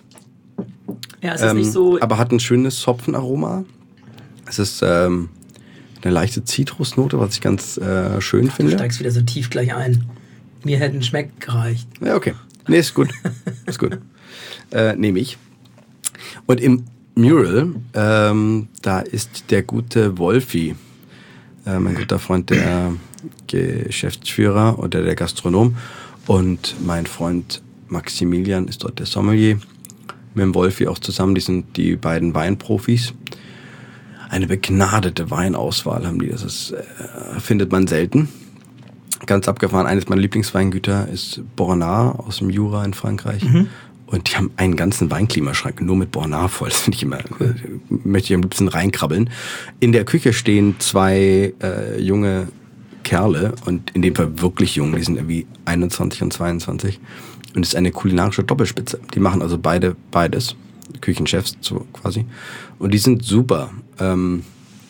Ja, es ist Ähm, nicht so... aber hat ein schönes Hopfenaroma. Es ist ähm, eine leichte Zitrusnote, was ich ganz äh, schön Du finde. steigst wieder so tief gleich ein. Mir hätte ein Schmeck gereicht. Ja, okay. Nee, ist gut. ist gut. Äh, Nehme ich. Und im Mural, ähm, da ist der gute Wolfi, äh, mein guter Freund, der Geschäftsführer oder der Gastronom. Und mein Freund Maximilian ist dort der Sommelier. Mit dem Wolfi auch zusammen, die sind die beiden Weinprofis. Eine begnadete Weinauswahl haben die, das ist, äh, findet man selten. Ganz abgefahren, eines meiner Lieblingsweingüter ist Bornard aus dem Jura in Frankreich. Mhm. Und die haben einen ganzen Weinklimaschrank nur mit Bornard voll. Das finde ich immer, cool. äh, möchte ich am liebsten reinkrabbeln. In der Küche stehen zwei äh, junge Kerle und in dem Fall wirklich jung, die sind irgendwie einundzwanzig und zweiundzwanzig. Und es ist eine kulinarische Doppelspitze. Die machen also beide beides. Küchenchefs so quasi. Und die sind super. Ähm,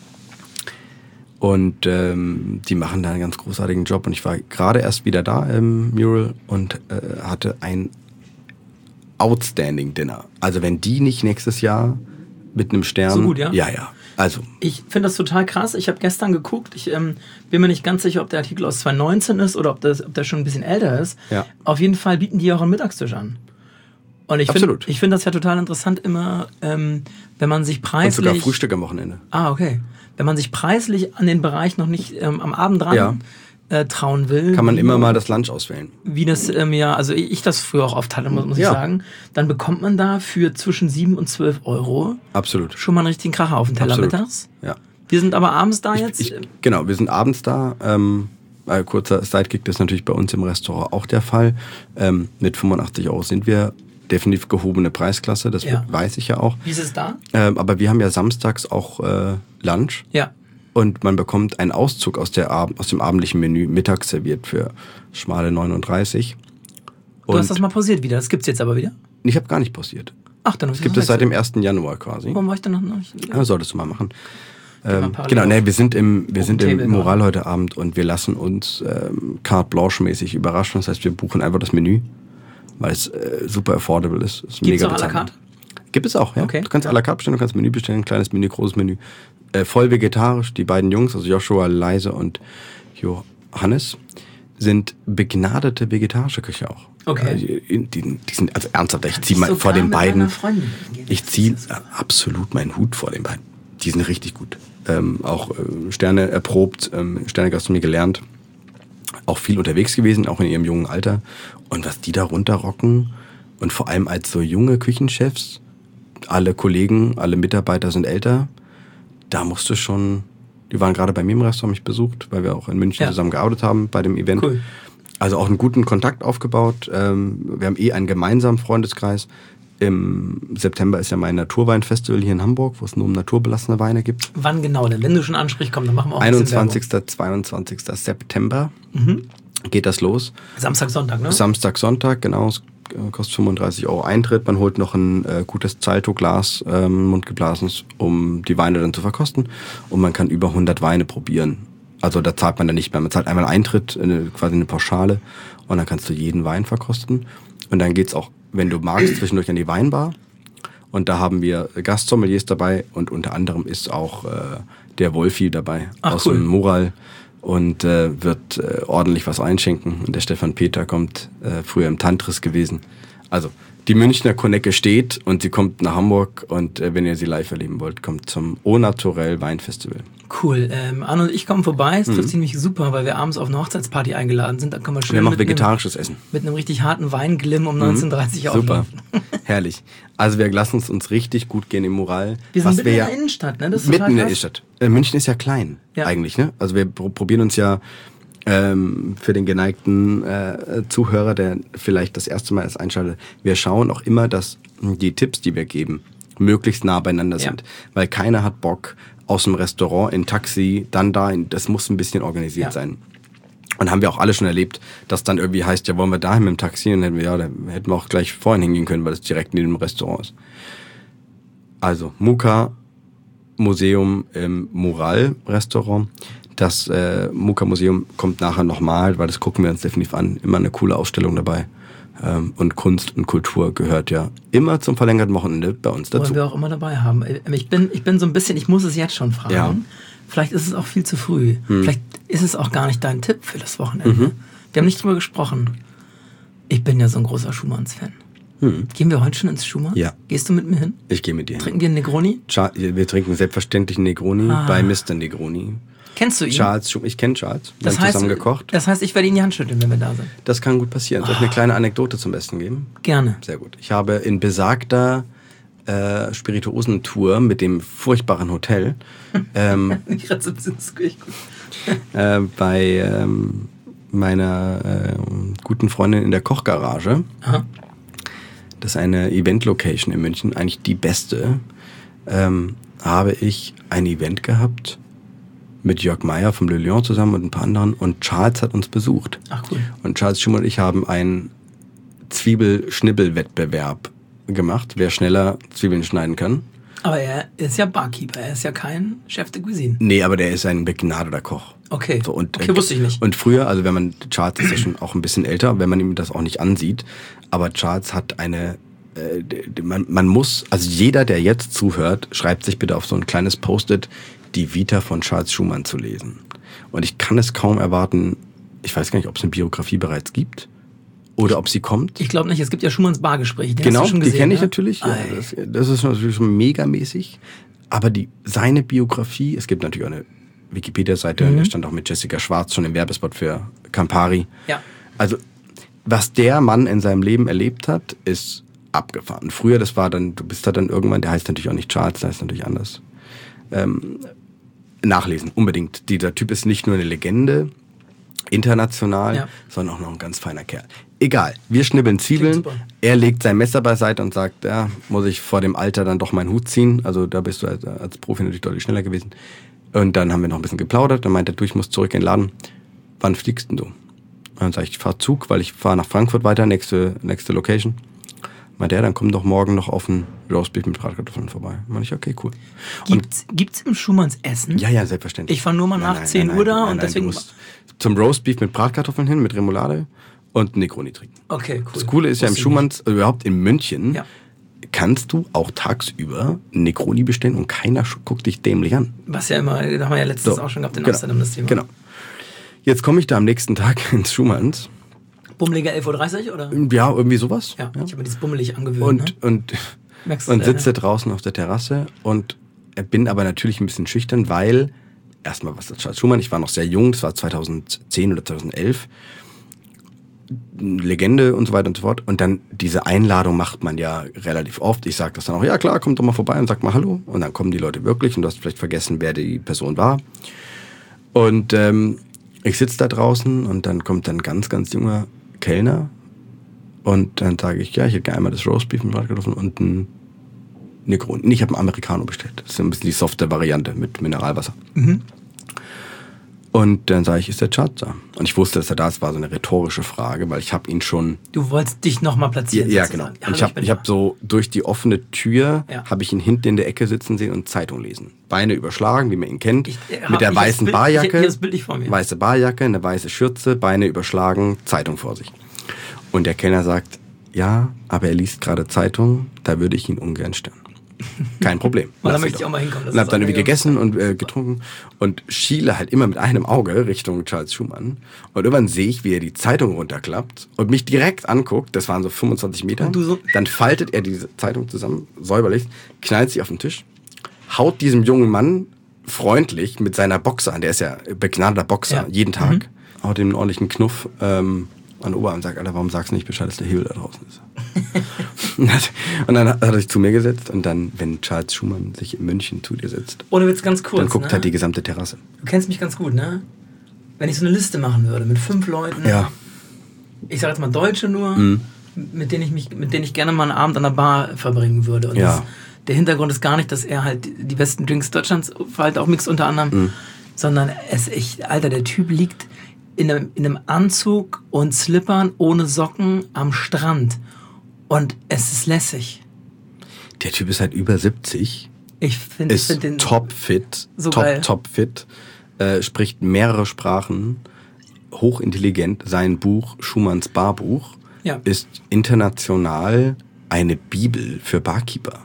und ähm, die machen da einen ganz großartigen Job. Und ich war gerade erst wieder da im Mural und äh, hatte ein outstanding Dinner. Also wenn die nicht nächstes Jahr mit einem Stern... So gut, ja? Ja, ja. Also... Ich finde das total krass. Ich habe gestern geguckt. Ich ähm, bin mir nicht ganz sicher, ob der Artikel aus zwanzig neunzehn ist oder ob, das, ob der schon ein bisschen älter ist. Ja. Auf jeden Fall bieten die auch einen Mittagstisch an. Und ich finde Absolut. ich find das ja total interessant immer, ähm, wenn man sich Und preislich... sogar Frühstück am Wochenende. Ah, okay. Wenn man sich preislich an den Bereich noch nicht ähm, am Abend dran Ja. äh, trauen will. Kann man wie, immer mal das Lunch auswählen. Wie das ähm, ja, also ich das früher auch oft hatte, muss, muss Ja. ich sagen. Dann bekommt man da für zwischen sieben und zwölf Euro Absolut. schon mal einen richtigen Kracher auf den Teller Absolut. mittags. Ja. Wir sind aber abends da jetzt. Ich, genau, wir sind abends da. Ähm, äh, kurzer Sidekick, das ist natürlich bei uns im Restaurant auch der Fall. Ähm, mit fünfundachtzig Euro sind wir definitiv gehobene Preisklasse, das Ja. weiß ich ja auch. Wie ist es da? Ähm, aber wir haben ja samstags auch äh, Lunch Ja. und man bekommt einen Auszug aus, der Ab- aus dem abendlichen Menü mittags serviert für schmale neununddreißig. Du Und hast das mal pausiert wieder. Das gibt's jetzt aber wieder. ich habe gar nicht pausiert. Ach, dann Das gibt es seit dem ersten Januar quasi. Warum war ich dann noch nicht? Ja, solltest du mal machen. mal Ähm, parallel genau, auf nee, wir sind im, wir Open sind Table im Moral heute Abend und wir lassen uns ähm, carte blanche mäßig überraschen. Das heißt, wir buchen einfach das Menü, weil es äh, super affordable ist. ist Gibt's mega auch à la bezahlbar. carte? Gibt es auch, ja. Okay. Du kannst à la carte bestellen, du kannst Menü bestellen, kleines Menü, großes Menü. Äh, voll vegetarisch. Die beiden Jungs, also Joshua, Leise und Johannes, sind begnadete vegetarische Küche auch. Okay. Also, die, die, die sind, also ernsthaft, ich ziehe Ich mal sogar vor den mit beiden. meiner Freundin hingehen. Ich ziehe absolut meinen Hut vor den beiden. Die sind richtig gut. Ähm, auch äh, Sterne erprobt, ähm, Sterne-Gastronomie gelernt. Auch viel unterwegs gewesen, auch in ihrem jungen Alter. Und was die da runterrocken und vor allem als so junge Küchenchefs, alle Kollegen, alle Mitarbeiter sind älter, da musst du schon, die waren gerade bei mir im Restaurant, mich besucht, weil wir auch in München Ja. zusammen gearbeitet haben bei dem Event. Cool. Also auch einen guten Kontakt aufgebaut. Ähm, wir haben eh einen gemeinsamen Freundeskreis. Im September ist ja mein Naturweinfestival hier in Hamburg, wo es nur um naturbelassene Weine gibt. Wann genau denn? Wenn du schon ansprichst, komm, dann machen wir auch ein bisschen einundzwanzigsten zweiundzwanzigsten September geht das los. Werbung. Samstag, Sonntag, ne? Samstag, Sonntag, genau. Es äh, kostet fünfunddreißig Euro Eintritt. Man holt noch ein äh, gutes Zalto-Glas, ähm, mundgeblasenes, um die Weine dann zu verkosten. Und man kann über hundert Weine probieren. Also da zahlt man dann nicht mehr. Man zahlt einmal Eintritt, eine, quasi eine Pauschale. Und dann kannst du jeden Wein verkosten. Und dann geht's auch, wenn du magst, zwischendurch an die Weinbar. Und da haben wir Gastsommeliers dabei. Und unter anderem ist auch äh, der Wolfi dabei. Ach, aus cool. dem Mural. Und äh, wird äh, ordentlich was einschenken. Und der Stefan Peter kommt äh, früher im Tantris gewesen. Also die Münchner Konecke steht und sie kommt nach Hamburg. Und äh, wenn ihr sie live erleben wollt, kommt zum Au Naturel Weinfestival. Cool. Ähm, Arne und ich kommen vorbei. Es trifft sich nämlich super, weil wir abends auf eine Hochzeitsparty eingeladen sind. Da können wir schön Wir machen mit einem, vegetarisches Essen. mit einem richtig harten Weinglimm um neunzehn Uhr dreißig Super, auflaufen. herrlich. Also wir lassen es uns richtig gut gehen im Mural. Wir sind was mitten wir in ja der Innenstadt, ne? Das ist mitten total in der krass. Innenstadt. Äh, München ist ja klein Ja. eigentlich, ne? Also wir pro- probieren uns ja ähm, für den geneigten äh, Zuhörer, der vielleicht das erste Mal erst einschaltet, wir schauen auch immer, dass die Tipps, die wir geben, möglichst nah beieinander Ja. sind. Weil keiner hat Bock, aus dem Restaurant in Taxi, dann da, in, das muss ein bisschen organisiert Ja. sein. Und haben wir auch alle schon erlebt, dass dann irgendwie heißt, ja, wollen wir dahin mit dem Taxi? Und dann hätten wir, ja, da hätten wir auch gleich vorhin hingehen können, weil es direkt neben dem Restaurant ist. Also, Muka Museum im Mural Restaurant. Das äh, Muka Museum kommt nachher nochmal, weil das gucken wir uns definitiv an. Immer eine coole Ausstellung dabei. Ähm, und Kunst und Kultur gehört ja immer zum verlängerten Wochenende bei uns dazu. Wollen wir auch immer dabei haben. Ich bin, ich bin so ein bisschen, ich muss es jetzt schon fragen. Ja. Vielleicht ist es auch viel zu früh. Hm. Vielleicht ist es auch gar nicht dein Tipp für das Wochenende. Mhm. Wir haben nicht drüber gesprochen. Ich bin ja so ein großer Schumanns-Fan. Hm. Gehen wir heute schon ins Schumann? Ja. Gehst du mit mir hin? Ich gehe mit dir hin. Trinken wir einen Negroni? Char- wir trinken selbstverständlich einen Negroni Ah. bei Mister Negroni. Kennst du ihn? Charles, Schum- ich kenne Charles. Wir das haben heißt, zusammen gekocht. Das heißt, ich werde ihn die Hand schütteln, wenn wir da sind. Das kann gut passieren. Soll ich eine kleine Anekdote zum Besten geben? Gerne. Sehr gut. Ich habe in besagter äh, Spirituosentour mit dem furchtbaren Hotel ähm, Die Rezeption ist echt gut. äh, bei ähm, meiner äh, guten Freundin in der Kochgarage. Aha. Das ist eine Event-Location in München, eigentlich die beste. Ähm, habe ich ein Event gehabt mit Jörg Meyer vom Le Lion zusammen und ein paar anderen. Und Charles hat uns besucht. Ach cool. Und Charles Schumann und ich haben einen Zwiebelschnibbelwettbewerb gemacht, wer schneller Zwiebeln schneiden kann. Aber er ist ja Barkeeper, er ist ja kein Chef de Cuisine. Nee, aber der ist ein begnadeter Koch. Okay, So, und, okay, wusste ich nicht. Und früher, also wenn man, Charles ist ja schon auch ein bisschen älter, wenn man ihm das auch nicht ansieht, aber Charles hat eine, äh, d- man, man muss, also jeder, der jetzt zuhört, schreibt sich bitte auf so ein kleines Post-it, die Vita von Charles Schumann zu lesen. Und ich kann es kaum erwarten, ich weiß gar nicht, ob es eine Biografie bereits gibt oder ob sie kommt. Ich glaube nicht, es gibt ja Schumanns Bargespräche. Den Genau, hast du schon die gesehen, kenne ich ne? natürlich. Ja, Ei. das, das ist natürlich schon megamäßig. Aber die, seine Biografie, es gibt natürlich auch eine Wikipedia-Seite, Mhm. und der stand auch mit Jessica Schwarz schon im Werbespot für Campari. Ja. Also, was der Mann in seinem Leben erlebt hat, ist abgefahren. Früher, das war dann, du bist da dann irgendwann, der heißt natürlich auch nicht Charles, der heißt natürlich anders. Ähm, nachlesen, unbedingt. Dieser Typ ist nicht nur eine Legende, international, Ja. sondern auch noch ein ganz feiner Kerl. Egal, wir schnibbeln Zwiebeln, Klingt super. er legt sein Messer beiseite und sagt, ja, muss ich vor dem Alter dann doch meinen Hut ziehen. Also da bist du als, als Profi natürlich deutlich schneller gewesen. Und dann haben wir noch ein bisschen geplaudert, dann meinte er, du, ich muss zurück in den Laden. Wann fliegst denn du? Und dann sag ich, ich fahr Zug, weil ich fahre nach Frankfurt weiter, nächste, nächste Location. Meinte er, dann komm doch morgen noch auf ein Roastbeef mit Bratkartoffeln vorbei. Meinte ich, okay, cool. Und Gibt's, gibt's im Schumanns Essen? ja, ja, selbstverständlich. Ich fahr nur mal Nein, nach nein, zehn nein, Uhr da nein, und nein, nein, deswegen- Du musst zum Roastbeef mit Bratkartoffeln hin, mit Remoulade und Negroni trinken. Okay, cool. Das Coole ist ja im Wusste ich Schumanns, also überhaupt in München, Ja. kannst du auch tagsüber Negroni bestellen und keiner sch- guckt dich dämlich an. nicht. Was ja immer, da haben wir ja letztens So, auch schon gehabt in genau, Amsterdam das Thema. Genau. Jetzt komme ich da am nächsten Tag ins Schumanns. Bummeliger elf Uhr dreißig oder? Ja, irgendwie sowas. Ja, ich habe mir dieses bummelig angewöhnt. Und, ne? und, Merkst du und es, ja, sitze ne? draußen auf der Terrasse und bin aber natürlich ein bisschen schüchtern, weil erstmal was das Charles Schumann, ich war noch sehr jung, das war zweitausendzehn oder zweitausendelf Legende und so weiter und so fort. Und dann diese Einladung macht man ja relativ oft. Ich sage das dann auch, ja klar, kommt doch mal vorbei und sagt mal Hallo. Und dann kommen die Leute wirklich und du hast vielleicht vergessen, wer die Person war. Und ähm, ich sitze da draußen und dann kommt ein ganz, ganz junger Kellner und dann sage ich, ja, ich hätte gerne einmal das Roastbeef mit Bratkartoffeln und ein Negroni. Ich habe einen Americano bestellt. Das ist ein bisschen die softe Variante mit Mineralwasser. Mhm. Und dann sage ich, ist der Charles da? Und ich wusste, dass er da ist. War so eine rhetorische Frage, weil ich habe ihn schon... Du wolltest dich nochmal platzieren. Ja, ja genau. Ja, und ich habe hab so durch die offene Tür, ja. habe ich ihn hinten in der Ecke sitzen sehen und Zeitung lesen. Beine überschlagen, wie man ihn kennt. Ich, äh, mit der weißen Bild, Barjacke. Ich, ich das Bild nicht vor mir. Weiße Barjacke, eine weiße Schürze, Beine überschlagen, Zeitung vor sich. Und der Kellner sagt, ja, aber er liest gerade Zeitung, da würde ich ihn ungern stören. Kein Problem. Und dann möchte ich auch mal hinkommen. Und hab dann irgendwie gegessen und äh, getrunken und schiele halt immer mit einem Auge Richtung Charles Schumann. Und irgendwann sehe ich, wie er die Zeitung runterklappt und mich direkt anguckt. Das waren so fünfundzwanzig Meter. Und du so? Dann faltet er diese Zeitung zusammen, säuberlich, knallt sie auf den Tisch, haut diesem jungen Mann freundlich mit seiner Boxer an. Der ist ja begnadeter Boxer, ja. jeden Tag. Mhm. Haut ihm einen ordentlichen Knuff ähm, an den Oberarm und sagt, Alter, warum sagst du nicht Bescheid, dass der Hebel da draußen ist? Und dann hat er sich zu mir gesetzt und dann, wenn Charles Schumann sich in München zu dir setzt, ohne Witz, ganz kurz, dann guckt ne? halt die gesamte Terrasse. Du kennst mich ganz gut, ne? Wenn ich so eine Liste machen würde mit fünf Leuten, ja. ich sag jetzt mal Deutsche nur, mhm. mit denen ich mich, mit denen ich gerne mal einen Abend an der Bar verbringen würde. Und ja. das, der Hintergrund ist gar nicht, dass er halt die besten Drinks Deutschlands halt auch mixt unter anderem, mhm. sondern es echt, Alter, der Typ liegt in einem, in einem Anzug und Slippern ohne Socken am Strand. Und es ist lässig. Der Typ ist halt über siebzig. Ich finde Ist find den topfit. So top, geil. top fit. Äh, spricht mehrere Sprachen. Hochintelligent. Sein Buch, Schumanns Barbuch, ja. ist international eine Bibel für Barkeeper.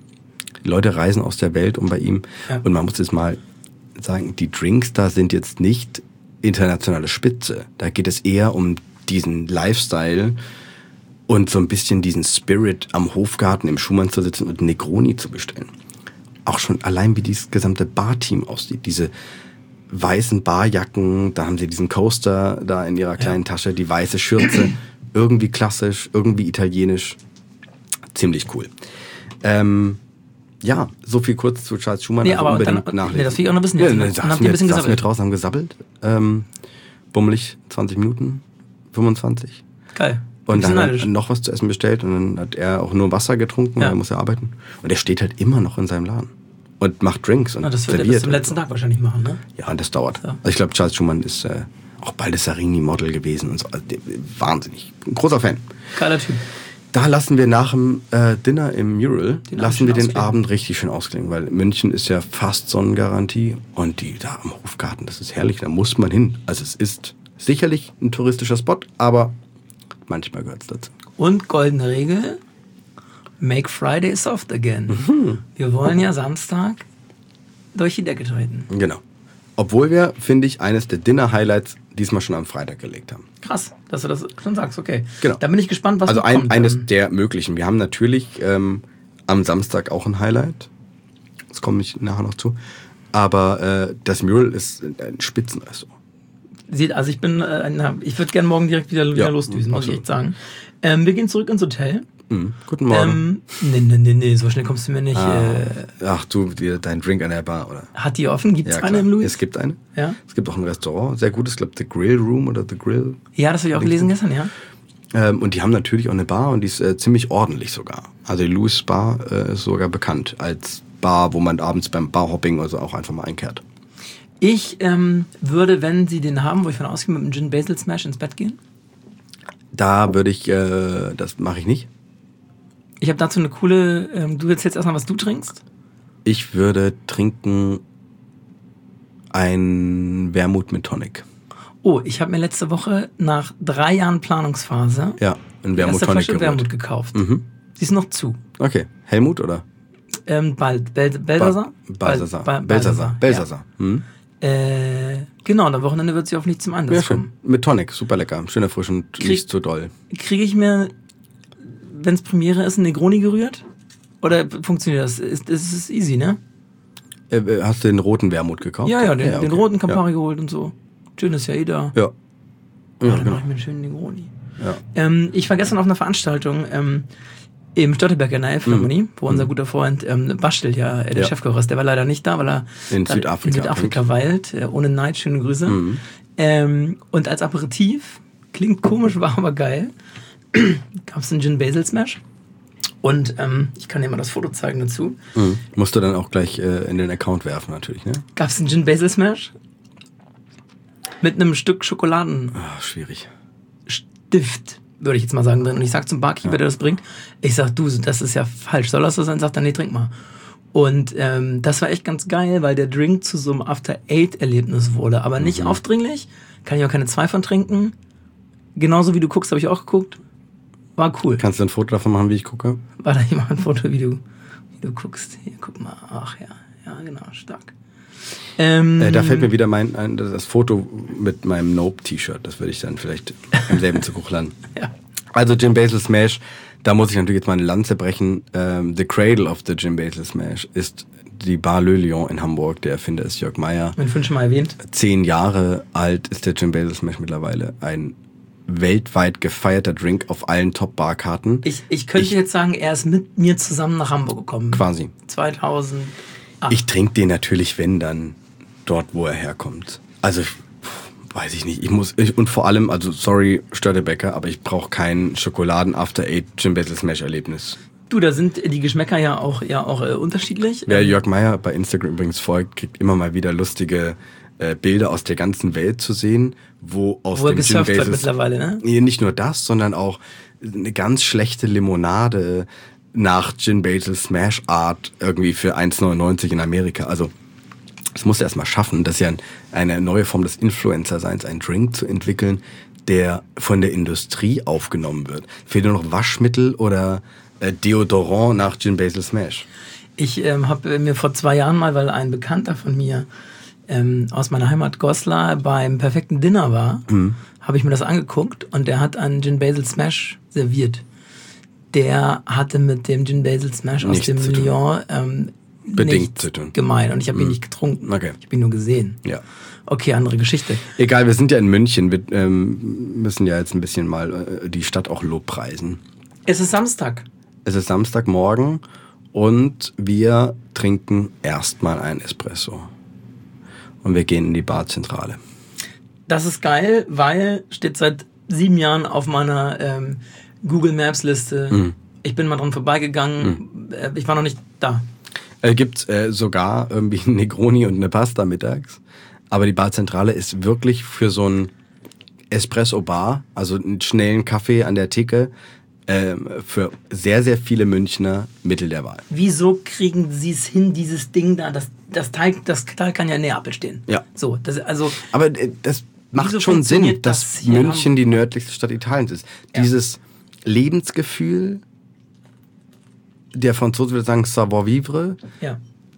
Die Leute reisen aus der Welt um bei ihm. Ja. Und man muss jetzt mal sagen, die Drinks da sind jetzt nicht internationale Spitze. Da geht es eher um diesen Lifestyle und so ein bisschen diesen Spirit am Hofgarten im Schumann zu sitzen und Negroni zu bestellen. Auch schon allein wie dieses gesamte Barteam aussieht. Diese weißen Barjacken, da haben sie diesen Coaster da in ihrer kleinen ja. Tasche, die weiße Schürze, irgendwie klassisch, irgendwie italienisch. Ziemlich cool. Ähm, ja, so viel kurz zu Charles Schumann. Nee, also aber unbedingt dann, nachlesen. Nee, das will ich auch noch wissen. Ja, Jetzt. dann Dann habt ihr ein bisschen saßen wir gesabbelt. draußen, haben gesabbelt. Ähm, bummelig, zwanzig Minuten, fünfundzwanzig. Geil. Und dann hat er noch was zu essen bestellt und dann hat er auch nur Wasser getrunken, ja. weil er muss ja arbeiten. Und er steht halt immer noch in seinem Laden und macht Drinks und Na, das wird er bis zum letzten Tag wahrscheinlich machen, ne? Ja, und das dauert. Ja. Also ich glaube, Charles Schumann ist äh, auch Baldessarini-Model gewesen und so. Also, der, wahnsinnig. Ein großer Fan. Geiler Typ. Da lassen wir nach dem äh, Dinner im Mural, den lassen wir den ausklingen. Abend richtig schön ausklingen, weil München ist ja fast Sonnengarantie und die da am Hofgarten, das ist herrlich, da muss man hin. Also es ist sicherlich ein touristischer Spot, aber manchmal gehört es dazu. Und goldene Regel, make Friday soft again. Mhm. Wir wollen ja Samstag durch die Decke treten. Genau. Obwohl wir, finde ich, eines der Dinner-Highlights diesmal schon am Freitag gelegt haben. Krass, dass du das schon sagst, okay. Genau. Da bin ich gespannt, was also noch ein, kommt. eines der möglichen. Wir haben natürlich ähm, am Samstag auch ein Highlight. Das komme ich nachher noch zu. Aber äh, das Mural ist ein Spitzenrestaurant. Sieht, also ich bin, äh, ich würde gerne morgen direkt wieder, wieder Ja, losdüsen, muss ich absolut. echt sagen. Ähm, wir gehen zurück ins Hotel. Mhm. Guten Morgen. Ähm, nee, nee, nee, nee, so schnell kommst du mir nicht. ah. Äh, Ach du, dir dein Drink an der Bar, oder? hat die offen? Gibt es Ja, eine klar. im Louis? Es gibt eine. Ja? Es gibt auch ein Restaurant, sehr gutes, ich glaube The Grill Room oder The Grill. Ja, das habe ich auch gelesen gestern, ja. Ähm, und die haben natürlich auch eine Bar und die ist äh, ziemlich ordentlich sogar. Also die Louis Bar äh, ist sogar bekannt als Bar, wo man abends beim Barhopping also auch einfach mal einkehrt. Ich ähm, würde, wenn sie den haben, wo ich von ausgehe, mit einem Gin Basil Smash ins Bett gehen. Da würde ich, äh, das mache ich nicht. Ich habe dazu eine coole, ähm, du erzählst erstmal, was du trinkst. Ich würde trinken ein Wermut mit Tonic. Oh, ich habe mir letzte Woche nach drei Jahren Planungsphase Ja, ein die Wermut erste Tonic Flasche geholt. Wermut gekauft. Mhm. Sie ist noch zu. Okay, Helmut oder? Ähm, bald. Bel Belsasar? Balsasar. Bal- Belsasar. Belsasar. Mhm. Ja. Äh, genau, am Wochenende wird sie hoffentlich zum Einsatz Ja, schön. kommen. Mit Tonic, super lecker. Schöner frisch und Krieg- nicht zu doll. Kriege ich mir, wenn es Premiere ist, ein Negroni gerührt? Oder funktioniert das? Ist, ist es easy, ne? Äh, hast du den roten Wermut gekauft? Ja, ja, den, okay. den roten Campari geholt und so. Schön ist ja eh da. Ja. Ja, Ja, ja dann genau. mache ich mir einen schönen Negroni. Ja. Ähm, ich war gestern auf einer Veranstaltung ähm, im Störteberger in der Elbphilharmonie, Mhm. wo unser guter Freund ähm, Bastel ja äh, der Ja. Chefkoch ist. Der war leider nicht da, weil er In gerade Südafrika in Südafrika weilt. Äh, ohne Neid, schöne Grüße. Mhm. Ähm, und als Aperitif, klingt komisch, war aber geil, gab es einen Gin Basil Smash. Und ähm, ich kann dir mal das Foto zeigen dazu. Mhm. Musst du dann auch gleich äh, in den Account werfen natürlich, ne? Gab es einen Gin Basil Smash mit einem Stück Schokoladenstift, Ah, schwierig. würde ich jetzt mal sagen, drin. Und ich sag zum Barkeeper, Ja. der das bringt, ich sag, du, das ist ja falsch. Soll das so sein? Sagt er, nee, trink mal. Und ähm, das war echt ganz geil, weil der Drink zu so einem After-Eight-Erlebnis wurde. Aber nicht Mhm. aufdringlich. Kann ich auch keine zwei von trinken. Genauso wie du guckst, habe ich auch geguckt. War cool. Kannst du ein Foto davon machen, wie ich gucke? War da jemand ein Foto, wie du, wie du guckst? Hier, guck mal. Ach ja, ja, genau, stark. Ähm, Äh, da fällt mir wieder mein ein, das Foto mit meinem Nope-T-Shirt. Das würde ich dann vielleicht im selben Zug hochladen. Ja. Also Gin Basil Smash, da muss ich natürlich jetzt mal eine Lanze brechen. Ähm, the Cradle of the Gin Basil Smash ist die Bar Le Lion in Hamburg. Der Erfinder ist Jörg Meyer. Mein Fünf schon mal erwähnt. Zehn Jahre alt ist der Gin Basil Smash mittlerweile. Ein weltweit gefeierter Drink auf allen Top-Barkarten. Ich, ich könnte Ich- jetzt sagen, er ist mit mir zusammen nach Hamburg gekommen. Quasi. zweitausendacht. Ich trinke den natürlich, wenn dann dort, wo er herkommt. Also, pff, weiß ich nicht. Ich muss, ich, und vor allem, also sorry, Störtebecker, aber ich brauche kein Schokoladen-After-Eight Gin Basil Smash-Erlebnis. Du, da sind die Geschmäcker ja auch, ja auch äh, unterschiedlich. Wer Ähm, Jörg Meyer bei Instagram übrigens folgt, kriegt immer mal wieder lustige äh, Bilder aus der ganzen Welt zu sehen, wo aus Wo er dem Gin gesurft wird Basil... mittlerweile, ne? Nee, nicht nur das, sondern auch eine ganz schlechte Limonade nach Gin Basil Smash Art irgendwie für eins neunundneunzig in Amerika. Also das musst du erstmal schaffen. Das ist ja ein, eine neue Form des Influencer-Seins, einen Drink zu entwickeln, der von der Industrie aufgenommen wird. Fehlt nur noch Waschmittel oder äh, Deodorant nach Gin Basil Smash. Ich ähm, habe mir vor zwei Jahren mal, weil ein Bekannter von mir ähm, aus meiner Heimat Goslar beim perfekten Dinner war, Mhm. habe ich mir das angeguckt und der hat einen Gin Basil Smash serviert. Der hatte mit dem Gin Basil Smash aus Nichts dem zu tun. Lyon ähm, Bedingt nichts zu tun. gemein und ich habe ihn Mhm. nicht getrunken. Okay. Ich habe ihn nur gesehen. Ja. Okay, andere Geschichte. Egal, wir sind ja in München. Wir ähm, müssen ja jetzt ein bisschen mal äh, die Stadt auch lobpreisen. Es ist Samstag. Es ist Samstagmorgen und wir trinken erstmal einen Espresso. Und wir gehen in die Barzentrale. Das ist geil, weil steht seit sieben Jahren auf meiner ähm, Google Maps Liste. Mhm. Ich bin mal dran vorbeigegangen. Äh, ich war noch nicht da. Es gibt äh, sogar irgendwie ein Negroni und eine Pasta mittags. Aber die Barzentrale ist wirklich für so ein Espresso-Bar, also einen schnellen Kaffee an der Theke, ähm, für sehr, sehr viele Münchner Mittel der Wahl. Wieso kriegen sie es hin, dieses Ding da? Das, das, Teig, das Teig kann ja in Neapel stehen. Ja. So, das, also, Aber äh, das macht Wieso schon Sinn, funktioniert dass das hier München die nördlichste Stadt Italiens ist. Ja. Dieses Lebensgefühl, der Franzose würde sagen Savoir-vivre, ja.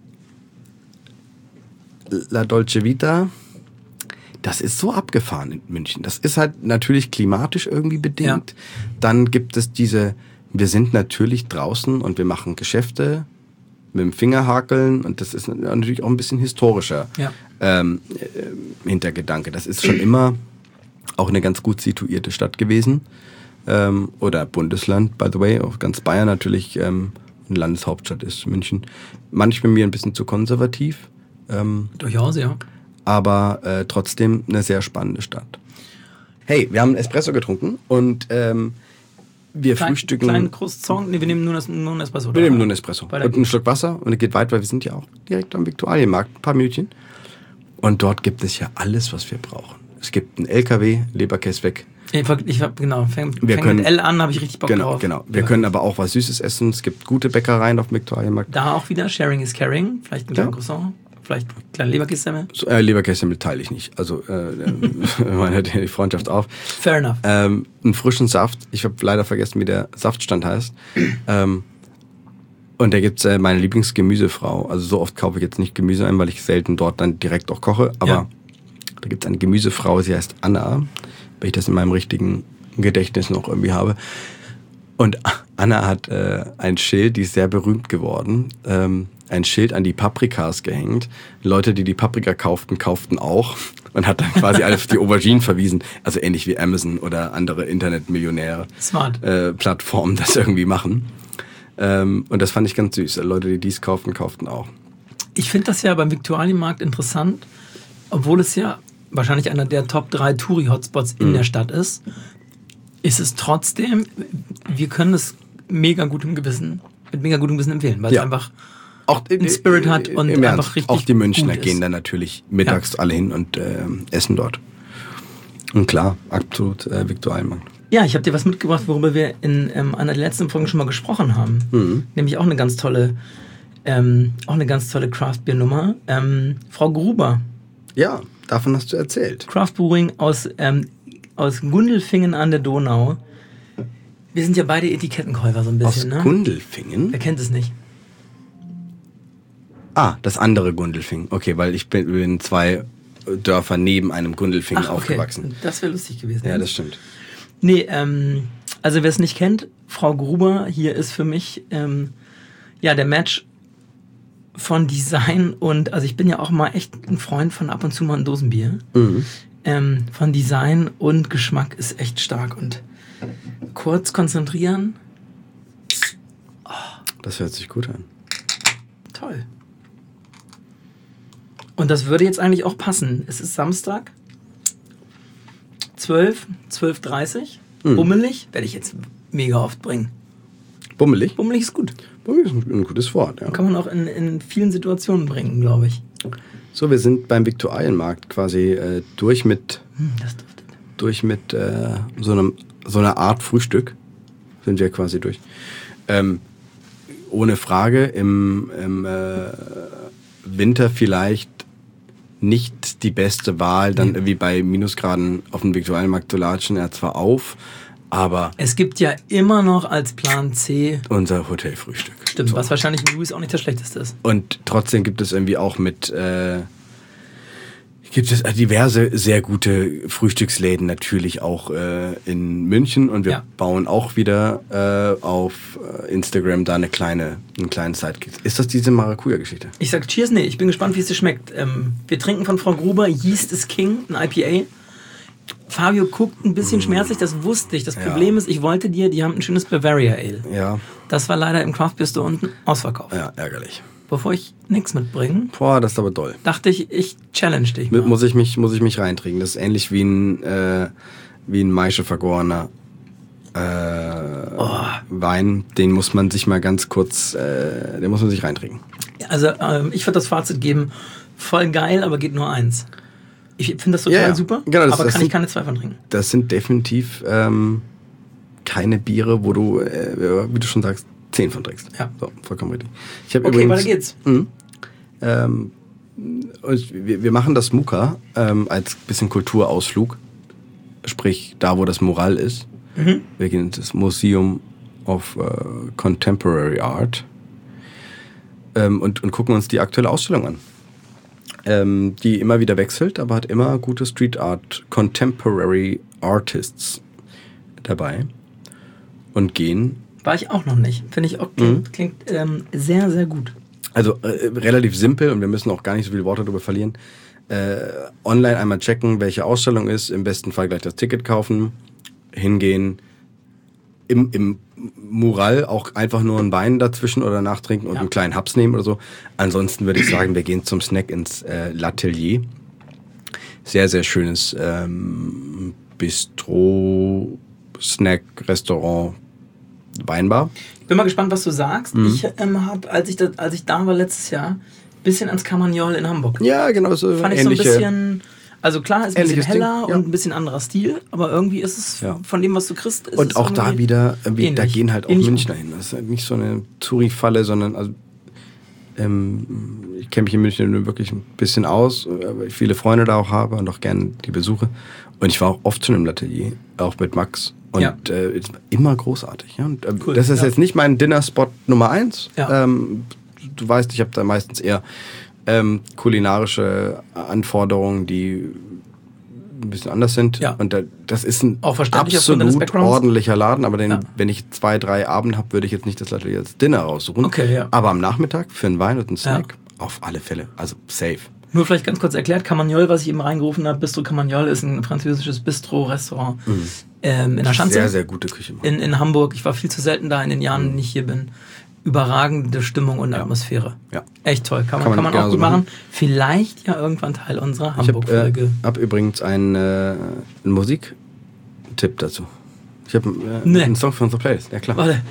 La Dolce Vita, das ist so abgefahren in München. Das ist halt natürlich klimatisch irgendwie bedingt. Ja. Dann gibt es diese, wir sind natürlich draußen und wir machen Geschäfte mit dem Fingerhakeln und das ist natürlich auch ein bisschen historischer Ja. ähm, äh, Hintergedanke. Das ist schon immer auch eine ganz gut situierte Stadt gewesen. Ähm, oder Bundesland, by the way, auch ganz Bayern natürlich ähm, eine Landeshauptstadt ist München. Manchmal mir ein bisschen zu konservativ. Ähm, Durchaus, ja. aber äh, trotzdem eine sehr spannende Stadt. Hey, wir haben einen Espresso getrunken und ähm, wir Klein, frühstücken. Kleinen Croissant. Nee, wir nehmen nur, das, nur einen Espresso. Wir nehmen nur einen Espresso Weiter und einen Schluck Wasser und es geht weiter, weil wir sind ja auch direkt am Viktualienmarkt, ein paar Minütchen. Und dort gibt es ja alles, was wir brauchen. Es gibt einen L K W, Leberkäse weg. Ich, ich hab, genau, fängt Wir fäng können- mit L an, habe ich richtig Bock Genau, drauf. genau. Wir Ja. können aber auch was Süßes essen. Es gibt gute Bäckereien auf dem Viktualienmarkt. Da auch wieder, Sharing is Caring. Vielleicht ein Ja. kleiner Croissant, vielleicht eine kleine Leberkässemmel. So, äh, Leberkäse teile ich nicht. Also äh, man hört ja die Freundschaft auf. Fair enough. Ähm, einen frischen Saft. Ich habe leider vergessen, wie der Saftstand heißt. ähm, und da gibt's äh, meine Lieblingsgemüsefrau. Also so oft kaufe ich jetzt nicht Gemüse ein, weil ich selten dort dann direkt auch koche. Aber Ja. da gibt's eine Gemüsefrau, sie heißt Anna. Wenn ich das in meinem richtigen Gedächtnis noch irgendwie habe. Und Anna hat äh, ein Schild, die ist sehr berühmt geworden. Ähm, ein Schild an die Paprikas gehängt. Leute, die die Paprika kauften, kauften auch. und hat dann quasi auf die Auberginen verwiesen. Also ähnlich wie Amazon oder andere Internetmillionäre Smart. Äh, Plattformen das irgendwie machen. Ähm, und das fand ich ganz süß. Leute, die dies kauften, kauften auch. Ich finde das ja beim Viktualienmarkt interessant, obwohl es ja wahrscheinlich einer der Top drei Touri-Hotspots in mhm. der Stadt ist, ist es trotzdem, wir können es mega gutem Gewissen, mit mega gutem Gewissen empfehlen, weil ja. es einfach auch einen Spirit hat und im einfach Ernst, richtig auch die Münchner gut gehen ist. dann natürlich mittags ja. alle hin und äh, essen dort. Und klar, absolut äh, Viktualienmarkt. Ja, ich habe dir was mitgebracht, worüber wir in ähm, einer der letzten Folgen schon mal gesprochen haben. Mhm. Nämlich auch eine ganz tolle, ähm, auch eine ganz tolle Craft-Bier-Nummer. Ähm, Frau Gruber. Ja, davon hast du erzählt. Craft Brewing aus, ähm, aus Gundelfingen an der Donau. Wir sind ja beide Etikettenkäufer so ein bisschen, aus ne? Gundelfingen? Wer kennt es nicht? Ah, das andere Gundelfingen. Okay, weil ich bin, bin zwei Dörfer neben einem Gundelfingen Ach, okay. aufgewachsen. Das wäre lustig gewesen. Ja, das stimmt. Nee, ähm, also wer es nicht kennt, Frau Gruber hier ist für mich ähm, ja der Match von Design und, also ich bin ja auch mal echt ein Freund von ab und zu mal ein Dosenbier. Mhm. Ähm, von Design und Geschmack ist echt stark und kurz konzentrieren. Oh. Das hört sich gut an. Toll. Und das würde jetzt eigentlich auch passen. Es ist Samstag, zwölf, zwölf Uhr dreißig. Mhm. Bummelig werde ich jetzt mega oft bringen. Bummelig? Bummelig ist gut. Bummelig ist ein gutes Wort, ja. Kann man auch in, in vielen Situationen bringen, glaube ich. So, wir sind beim Viktualienmarkt quasi äh, durch mit, hm, das duftet. durch mit äh, so, einem, so einer Art Frühstück. Sind wir quasi durch. Ähm, ohne Frage im, im äh, Winter vielleicht nicht die beste Wahl, dann irgendwie bei Minusgraden auf dem Viktualienmarkt zu latschen. Er hat zwar auf, aber... Es gibt ja immer noch als Plan C... unser Hotelfrühstück. Stimmt, so. Was wahrscheinlich in Louis auch nicht das Schlechteste ist. Und trotzdem gibt es irgendwie auch mit... Äh, gibt es diverse sehr gute Frühstücksläden natürlich auch äh, in München. Und wir ja. bauen auch wieder äh, auf Instagram da eine kleine, einen kleinen Sidekick. Ist das diese Maracuja-Geschichte? Ich sag Cheers, nee, ich bin gespannt, wie es dir schmeckt. Ähm, wir trinken von Frau Gruber Yeast is King, ein I P A. Fabio guckt ein bisschen mm. schmerzlich, das wusste ich. Das Problem ja. ist, ich wollte dir, die haben ein schönes Bavaria Ale. Ja. Das war leider im Craft Beer Store unten ausverkauft. Ja, ärgerlich. Bevor ich nichts mitbringe, boah, das ist aber doll. Dachte ich, ich challenge dich mal. Muss ich mich, muss ich mich reintrinken. Das ist ähnlich wie ein, äh, wie ein Maische vergorener äh, oh. Wein. Den muss man sich mal ganz kurz, äh, den muss man sich reintrinken. Also ähm, ich würde das Fazit geben, voll geil, aber geht nur eins. Ich finde das total ja, ja. super, genau, das, aber das kann sind, ich keine zwei von trinken. Das sind definitiv ähm, keine Biere, wo du, äh, wie du schon sagst, zehn von trinkst. Ja. So, vollkommen richtig. Ich hab okay, übrigens, weiter geht's. Mh, ähm, und wir, wir machen das Muka ähm, als bisschen Kulturausflug. Sprich, da wo das Mural ist. Mhm. Wir gehen ins Museum of uh, Contemporary Art ähm, und, und gucken uns die aktuelle Ausstellung an. Ähm, die immer wieder wechselt, aber hat immer gute Street Art Contemporary Artists dabei und gehen. War ich auch noch nicht. Finde ich auch klingt, mhm. klingt ähm, sehr, sehr gut. Also äh, relativ simpel und wir müssen auch gar nicht so viele Worte darüber verlieren. Äh, online einmal checken, welche Ausstellung ist, im besten Fall gleich das Ticket kaufen, hingehen, im, im Mural auch einfach nur ein Wein dazwischen oder nachtrinken und ja. einen kleinen Haps nehmen oder so. Ansonsten würde ich sagen, wir gehen zum Snack ins äh, L'Atelier. Sehr, sehr schönes ähm, Bistro, Snack, Restaurant, Weinbar. Ich bin mal gespannt, was du sagst. Mhm. Ich ähm, habe, als ich, da, als ich da war letztes Jahr, ein bisschen ans Carmagnol in Hamburg. Ja, genau. So fand ich so ein bisschen, also klar, ist ein bisschen heller Ding, ja. und ein bisschen anderer Stil, aber irgendwie ist es ja. von dem, was du kriegst, ist und es auch da wieder, irgendwie, da gehen halt auch ähnlich Münchner hin. Das ist halt nicht so eine Touri-Falle, sondern also, ähm, ich kenne mich in München wirklich ein bisschen aus, weil ich viele Freunde da auch habe und auch gerne die besuche. Und ich war auch oft schon im L'Atelier, auch mit Max. Und ja. äh, immer großartig. Ja? Und, äh, cool, das ist ja. jetzt nicht mein Dinner-Spot Nummer eins. Ja. Ähm, du weißt, ich habe da meistens eher ähm, kulinarische Anforderungen, die ein bisschen anders sind. Ja. Und da, das ist ein auch absolut ordentlicher Laden. Aber den, ja. wenn ich zwei, drei Abende habe, würde ich jetzt nicht das L'Atelier als Dinner raussuchen. Okay, ja. Aber am Nachmittag für einen Wein und einen Snack ja. auf alle Fälle. Also safe. Nur vielleicht ganz kurz erklärt, Carmagnole, was ich eben reingerufen habe, Bistro Carmagnole ist ein französisches Bistro-Restaurant mhm. ähm, in der Schanze. Sehr, sehr gute Küche. In, in Hamburg. Ich war viel zu selten da in den Jahren, mhm. die ich hier bin. Überragende Stimmung und ja. Atmosphäre. Ja. Echt toll. Kann man, kann man, kann man auch gut machen. machen. Vielleicht ja irgendwann Teil unserer Hamburg-Folge. Ich habe äh, hab übrigens einen, äh, einen Musiktipp dazu. Ich habe äh, nee. einen Song für unsere Playlist. Ja, klar. Warte.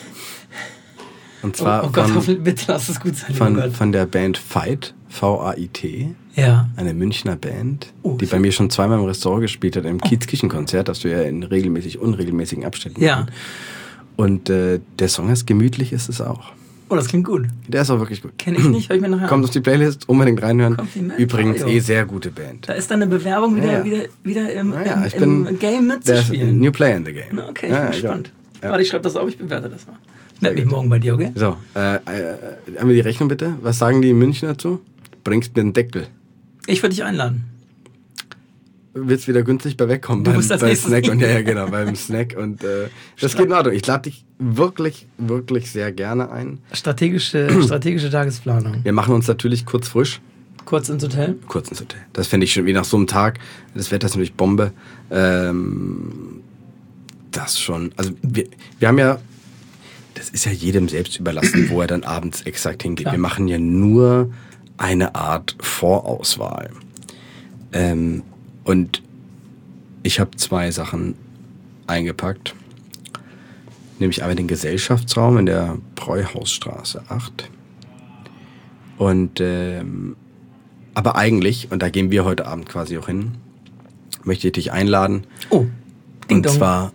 Und zwar oh, oh Gott, von, hoffentlich, bitte lass es gut sein. Von, von der Band Fight, V A I T. Ja. Eine Münchner Band, oh, die bei mir schon zweimal im Restaurant gespielt hat, im oh. Kiez-Küchen-Konzert, das wir ja in regelmäßig unregelmäßigen Abständen ja. machen. Und äh, der Song ist gemütlich, ist es auch. Oh, das klingt gut. Der ist auch wirklich gut. Kenn ich nicht, hör ich mir nachher Kommt auf die Playlist, unbedingt reinhören. Kompliment. Übrigens eh sehr gute Band. Da ist dann eine Bewerbung wieder, ja. wieder, wieder im, ja, ja, im, ich bin im Game mitzuspielen. New Player in the Game. Na, okay, ich ja, bin ja, gespannt. Ja. Warte, ich schreibe das auf, ich bewerte das mal. Ich melde mich morgen bei dir, okay? So, äh, äh, haben wir die Rechnung bitte? Was sagen die in München dazu? Bringst mir den Deckel. Ich würde dich einladen. Willst wieder günstig bei wegkommen du beim, musst das beim nächste Snack und ja, ja genau beim Snack und äh, das geht in Ordnung. Ich lade dich wirklich wirklich sehr gerne ein. Strategische strategische Tagesplanung. Wir machen uns natürlich kurz frisch. Kurz ins Hotel. Kurz ins Hotel. Das fände ich schon wie nach so einem Tag. Das Wetter ist natürlich Bombe. Ähm, das schon. Also wir wir haben ja, das ist ja jedem selbst überlassen, wo er dann abends exakt hingeht. Klar. Wir machen ja nur eine Art Vorauswahl. Ähm, Und ich habe zwei Sachen eingepackt. Nämlich einmal den Gesellschaftsraum in der Bräuhausstraße acht. Und, ähm, aber eigentlich, und da gehen wir heute Abend quasi auch hin, möchte ich dich einladen. Oh, Ding Und Dong. zwar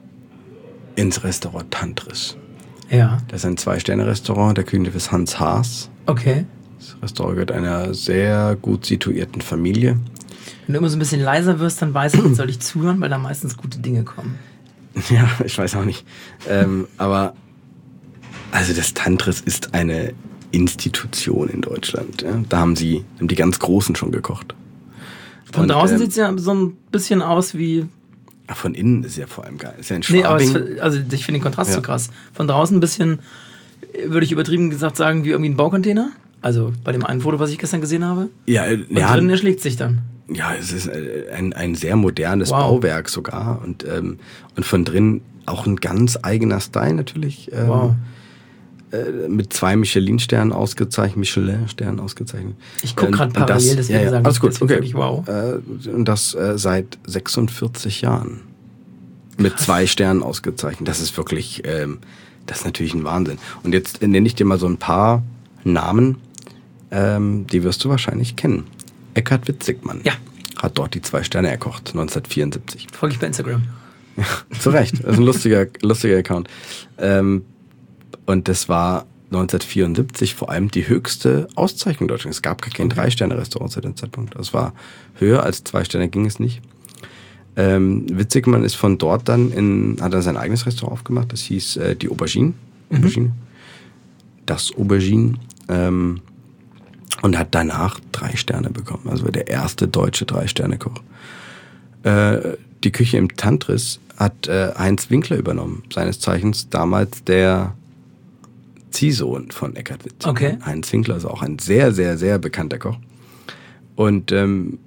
ins Restaurant Tantris. Ja. Das ist ein Zwei-Sterne-Restaurant der Küche des Hans Haas. Okay. Das Restaurant gehört einer sehr gut situierten Familie. Wenn du immer so ein bisschen leiser wirst, dann weiß ich, jetzt soll ich zuhören, weil da meistens gute Dinge kommen. Ja, ich weiß auch nicht. ähm, aber also das Tantris ist eine Institution in Deutschland. Ja? Da haben sie haben die ganz Großen schon gekocht. Von Und, draußen ähm, sieht es ja so ein bisschen aus wie... Von innen ist ja vor allem geil. Ist ja ein Nee, aber Schwabing. es, also ich finde den Kontrast Ja. so krass. Von draußen ein bisschen, würde ich übertrieben gesagt sagen, wie irgendwie ein Baucontainer. Also bei dem einen Foto, was ich gestern gesehen habe. ja, äh, Und ja, drinnen erschlägt sich dann. ja, es ist äh, ein, ein sehr modernes Wow. Bauwerk sogar. Und, ähm, und von drin auch ein ganz eigener Style natürlich. Ähm, Wow. äh, mit zwei Michelin-Sternen ausgezeichnet, Michelin-Sternen ausgezeichnet. Ich gucke Ähm, gerade und parallel, das- deswegen ja, ja, sagen alles gut, deswegen okay. sag ich wow. Äh, und das äh, seit sechsundvierzig Jahren. Mit Krass. zwei Sternen ausgezeichnet. Das ist wirklich, ähm, das ist natürlich ein Wahnsinn. Und jetzt äh, nenne ich dir mal so ein paar Namen, ähm, die wirst du wahrscheinlich kennen. Eckhard Witzigmann Ja. hat dort die zwei Sterne erkocht, neunzehnhundertvierundsiebzig. Folge ich bei Instagram. Zu Recht, das ist ein lustiger, lustiger Account. Ähm, und das war neunzehnhundertvierundsiebzig vor allem die höchste Auszeichnung Deutschlands. Es gab gar kein Okay. Drei-Sterne-Restaurant zu dem Zeitpunkt. Das war höher als zwei Sterne, ging es nicht. Ähm, Witzigmann ist von dort dann in, hat er sein eigenes Restaurant aufgemacht. Das hieß äh, die Aubergine. Mhm. Aubergine. Das Aubergine. Ähm, und hat danach drei Sterne bekommen. Also der erste deutsche Drei-Sterne-Koch. Äh, die Küche im Tantris hat äh, Heinz Winkler übernommen. Seines Zeichens damals der Ziehsohn von Eckhard Witzigmann. Okay. Heinz Winkler ist auch ein sehr, sehr, sehr bekannter Koch. Und ähm,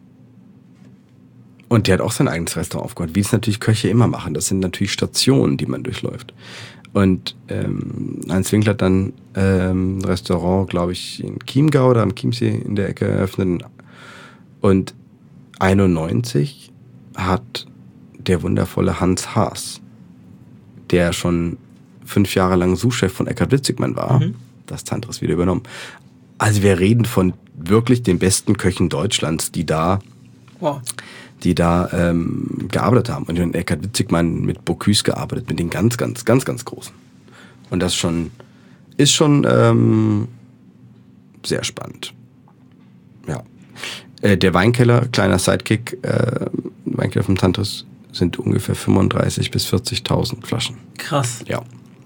Und der hat auch sein eigenes Restaurant aufgehört, wie es natürlich Köche immer machen. Das sind natürlich Stationen, die man durchläuft. Und ähm, Heinz Winkler hat dann ähm, ein Restaurant, glaube ich, in Chiemgau oder am Chiemsee in der Ecke eröffnet. Und einundneunzig hat der wundervolle Hans Haas, der schon fünf Jahre lang Sous-Chef von Eckhard Witzigmann war, Mhm. das Tantris wieder übernommen. Also wir reden von wirklich den besten Köchen Deutschlands, die da Wow. die da ähm, gearbeitet haben. Und in Eckhard Witzigmann mit Bocuse gearbeitet, mit den ganz, ganz, ganz, ganz Großen. Und das schon ist schon ähm, sehr spannend. Ja. Äh, der Weinkeller, kleiner Sidekick, äh, Weinkeller vom Tantris, sind ungefähr fünfunddreißigtausend bis vierzigtausend Flaschen. Krass. Ja.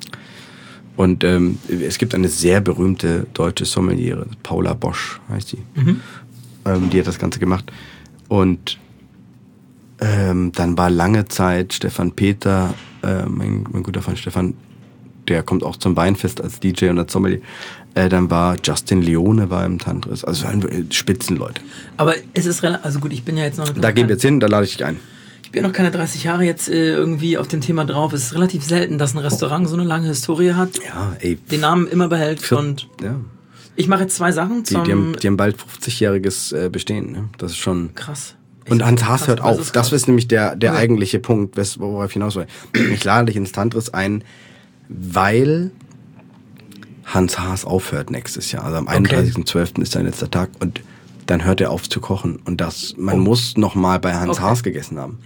Und ähm, es gibt eine sehr berühmte deutsche Sommeliere, Paula Bosch heißt sie. Mhm. Ähm, die hat das Ganze gemacht. Und ähm, dann war lange Zeit Stefan Peter, äh, mein, mein guter Freund Stefan der kommt auch zum Weinfest als D J und als Sommelier. Äh, dann war Justin Leone war im Tantris. Also äh, Spitzenleute. Aber es ist relativ, also gut, ich bin ja jetzt noch... Da gehen wir jetzt hin, da lade ich dich ein. Ich bin noch keine dreißig Jahre jetzt äh, irgendwie auf dem Thema drauf. Es ist relativ selten, dass ein Restaurant so eine lange Historie hat. Ja, ey. Den Namen immer behält Für, und... Ja. Ich mache jetzt zwei Sachen zum... Die, die, haben, die haben bald fünfzigjähriges äh, Bestehen. Ne? Das ist schon... Krass. Und Hans Haas krass, hört auf. ist Das ist nämlich der, der okay. eigentliche Punkt, worauf ich hinaus will. Ich lade dich ins Tantris ein, weil Hans Haas aufhört nächstes Jahr. Also am einunddreißigsten zwölften ist sein letzter Tag und dann hört er auf zu kochen. Und das, man oh. muss noch mal bei Hans okay. Haas gegessen haben.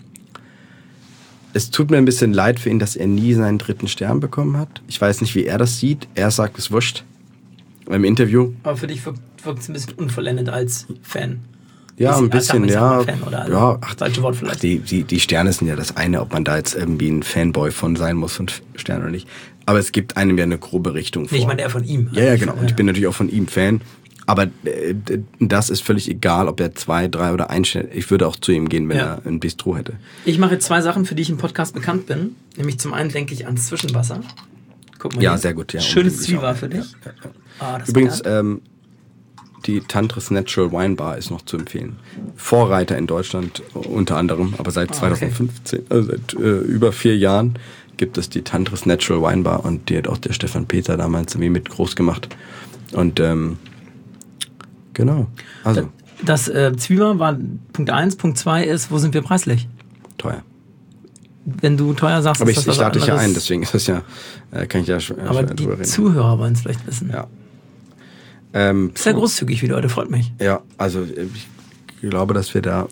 Es tut mir ein bisschen leid für ihn, dass er nie seinen dritten Stern bekommen hat. Ich weiß nicht, wie er das sieht. Er sagt, es ist wurscht. Im Interview. Aber für dich wirkt es ein bisschen unvollendet als Fan. Ja, ein bisschen, ja. Fan, oder? Also ja, ach, falsche Wort vielleicht. Ach, die, die, die Sterne sind ja das eine, ob man da jetzt irgendwie ein Fanboy von sein muss von Sterne oder nicht. Aber es gibt einem ja eine grobe Richtung vor. Nee, ich meine eher von ihm. Ja, ja, genau. Und ich bin natürlich auch von ihm Fan. Aber äh, das ist völlig egal, ob er zwei, drei oder ein Stern. Ich würde auch zu ihm gehen, wenn ja. er ein Bistro hätte. Ich mache jetzt zwei Sachen, für die ich im Podcast bekannt bin. Nämlich zum einen denke ich ans Zwischenwasser. Guck mal ja, hier. sehr gut. Ja, schönes Zwieber für dich. Ja, ja, ja. Ah, das Übrigens, ähm, die Tantris Natural Wine Bar ist noch zu empfehlen. Vorreiter in Deutschland unter anderem, aber seit zwanzig fünfzehn, okay. also seit äh, über vier Jahren gibt es die Tantris Natural Wine Bar und die hat auch der Stefan Peter damals irgendwie mit groß gemacht. Und ähm, genau. Also. Das, das äh, Zwieber war Punkt eins. Punkt zwei ist, wo sind wir preislich? Teuer. Wenn du teuer sagst, aber ist ich, das ich lade dich ja ein, anderes. deswegen ist das ja, äh, kann ich ja schon. Aber die reden. Zuhörer wollen es vielleicht wissen. Ja. Ähm, Sehr großzügig wieder heute, freut mich. Ja, also ich glaube, dass wir da.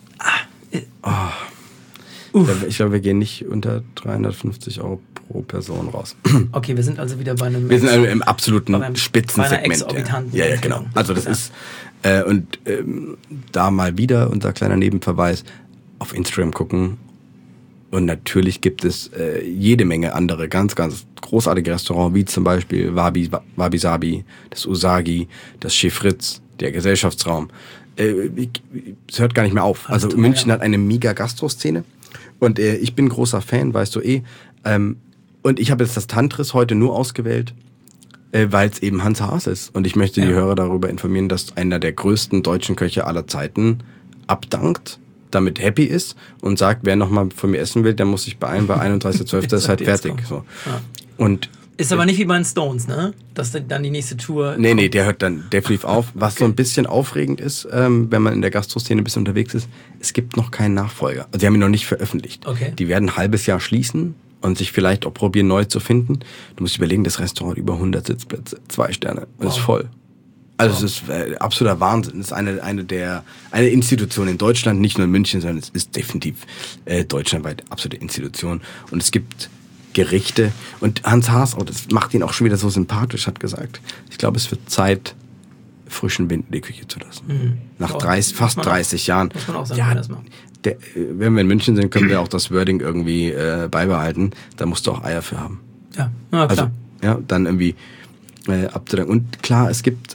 Ah, oh, ich glaube, wir gehen nicht unter dreihundertfünfzig Euro pro Person raus. Okay, wir sind also wieder bei einem. Wir sind also im absoluten einem, Spitzensegment. Ja, ja, genau. Also das ja. ist äh, und ähm, da mal wieder unser kleiner Nebenverweis auf Instagram gucken. Und natürlich gibt es äh, jede Menge andere ganz, ganz großartige Restaurants, wie zum Beispiel Wabi, Wabi Sabi, das Usagi, das Chez Fritz, der Gesellschaftsraum. Äh, es hört gar nicht mehr auf. Also München hat eine mega Gastro-Szene. Und äh, ich bin großer Fan, weißt du eh. Ähm, und ich habe jetzt das Tantris heute nur ausgewählt, äh, weil es eben Hans Haas ist. Und ich möchte die ja. Hörer darüber informieren, dass einer der größten deutschen Köche aller Zeiten abdankt, damit happy ist und sagt, wer nochmal von mir essen will, der muss sich beeilen, bei einunddreißigsten zwölften ist halt fertig. So. Ja. Und ist aber nicht wie bei den Stones, ne? Dass dann die nächste Tour... Nee, kommt. nee, der hört dann definitiv auf. Was okay. so ein bisschen aufregend ist, ähm, wenn man in der Gastro-Szene ein bisschen unterwegs ist, es gibt noch keinen Nachfolger. Also die haben ihn noch nicht veröffentlicht. Okay. Die werden ein halbes Jahr schließen und sich vielleicht auch probieren, neu zu finden. Du musst überlegen, das Restaurant hat über hundert Sitzplätze, zwei Sterne. Das wow. ist voll. Also wow. es ist äh, absoluter Wahnsinn. Es ist eine, eine der eine Institution in Deutschland, nicht nur in München, sondern es ist definitiv äh, deutschlandweit absolute Institution. Und es gibt Gerichte. Und Hans Haas, oh, das macht ihn auch schon wieder so sympathisch, hat gesagt. Ich glaube, es wird Zeit, frischen Wind in die Küche zu lassen. Mhm. Nach dreißig, fast dreißig Jahren. Muss man auch sagen, ja, das macht. Der, wenn wir in München sind, können wir auch das Wording irgendwie äh, beibehalten. Da musst du auch Eier für haben. Ja, ja klar. Also, ja, dann irgendwie äh, abzudanken. Und klar, es gibt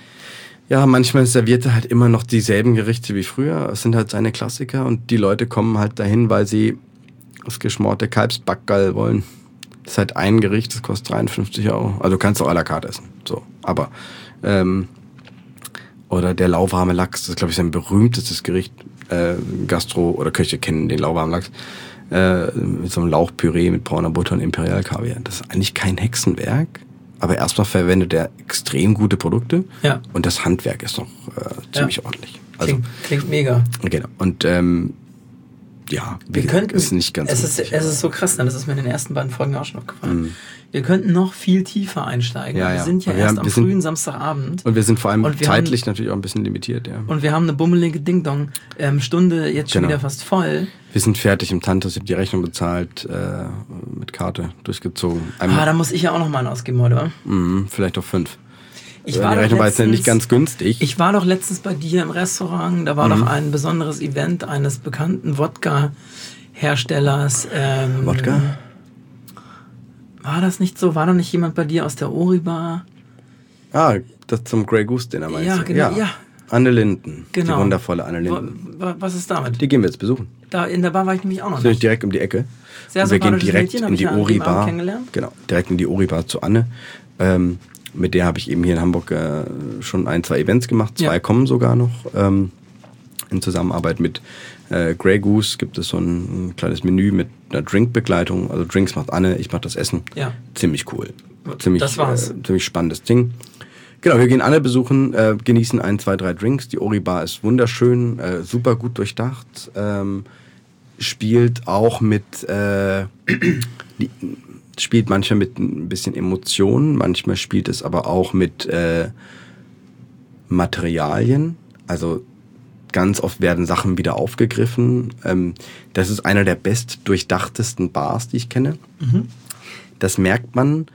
ja, manchmal serviert er halt immer noch dieselben Gerichte wie früher. Es sind halt seine Klassiker und die Leute kommen halt dahin, weil sie das geschmorte Kalbsbackgall wollen. Das ist halt ein Gericht, das kostet dreiundfünfzig Euro. Also du kannst auch à la carte essen. So, aber ähm, oder der lauwarme Lachs, das ist, glaube ich, sein berühmtestes Gericht. Äh, Gastro oder Köche kennen den lauwarmen Lachs. Äh, mit so einem Lauchpüree mit brauner Butter und Imperial-Kaviar. Das ist eigentlich kein Hexenwerk. Aber erstmal verwendet er extrem gute Produkte. Ja. Und das Handwerk ist noch äh, ziemlich ja. ordentlich. Also, klingt, klingt mega. Genau. Und ähm, ja, wir könnten, ist nicht ganz es ist, es ist so krass, das ist mir in den ersten beiden Folgen auch schon aufgefallen. Mm. Wir könnten noch viel tiefer einsteigen. Ja, wir ja. sind ja wir erst haben, am wir frühen sind, Samstagabend. Und wir sind vor allem zeitlich haben, natürlich auch ein bisschen limitiert. Ja. Und wir haben eine bummelige Ding-Dong. Ähm, Stunde jetzt schon genau. wieder fast voll. Wir sind fertig im Tantris, ich habe die Rechnung bezahlt, äh, mit Karte durchgezogen. Einmal, ah, da muss ich ja auch noch mal einen ausgeben, oder? Mm, vielleicht auch fünf. Ich war die Rechnung war jetzt ja nicht ganz günstig. Ich war doch letztens bei dir im Restaurant, da war mhm. doch ein besonderes Event eines bekannten Wodka-Herstellers. Ähm, Wodka? War das nicht so? War da nicht jemand bei dir aus der Ori-Bar? Ah, das zum Grey Goose Dinner meinst ja, du? Genau, ja, ja. Anne Linden. Genau. Die wundervolle Anne Linden. Wa- wa- Was ist damit? Die gehen wir jetzt besuchen. Da in der Bar war ich nämlich auch noch Das ist nicht. direkt um die Ecke. Sehr Und wir gehen sympathisches direkt Mädchen, hab in ich die ja an dem Abend Ori-Bar. kennengelernt. Genau, direkt in die Ori-Bar zu Anne. Ähm, mit der habe ich eben hier in Hamburg äh, schon ein, zwei Events gemacht. Zwei Ja. kommen sogar noch. Ähm, in Zusammenarbeit mit äh, Grey Goose gibt es so ein, ein kleines Menü mit einer Drinkbegleitung. Also Drinks macht Anne, ich mache das Essen. Ja. Ziemlich cool. Ziemlich, Das war's. Äh, ziemlich spannendes Ding. Genau, wir gehen Anne besuchen, äh, genießen ein, zwei, drei Drinks. Die Ori-Bar ist wunderschön, äh, super gut durchdacht. Ähm, spielt auch mit, äh, die, spielt manchmal mit ein bisschen Emotionen, manchmal spielt es aber auch mit äh, Materialien. Also ganz oft werden Sachen wieder aufgegriffen. Ähm, das ist einer der best durchdachtesten Bars, die ich kenne. Mhm. Das merkt man,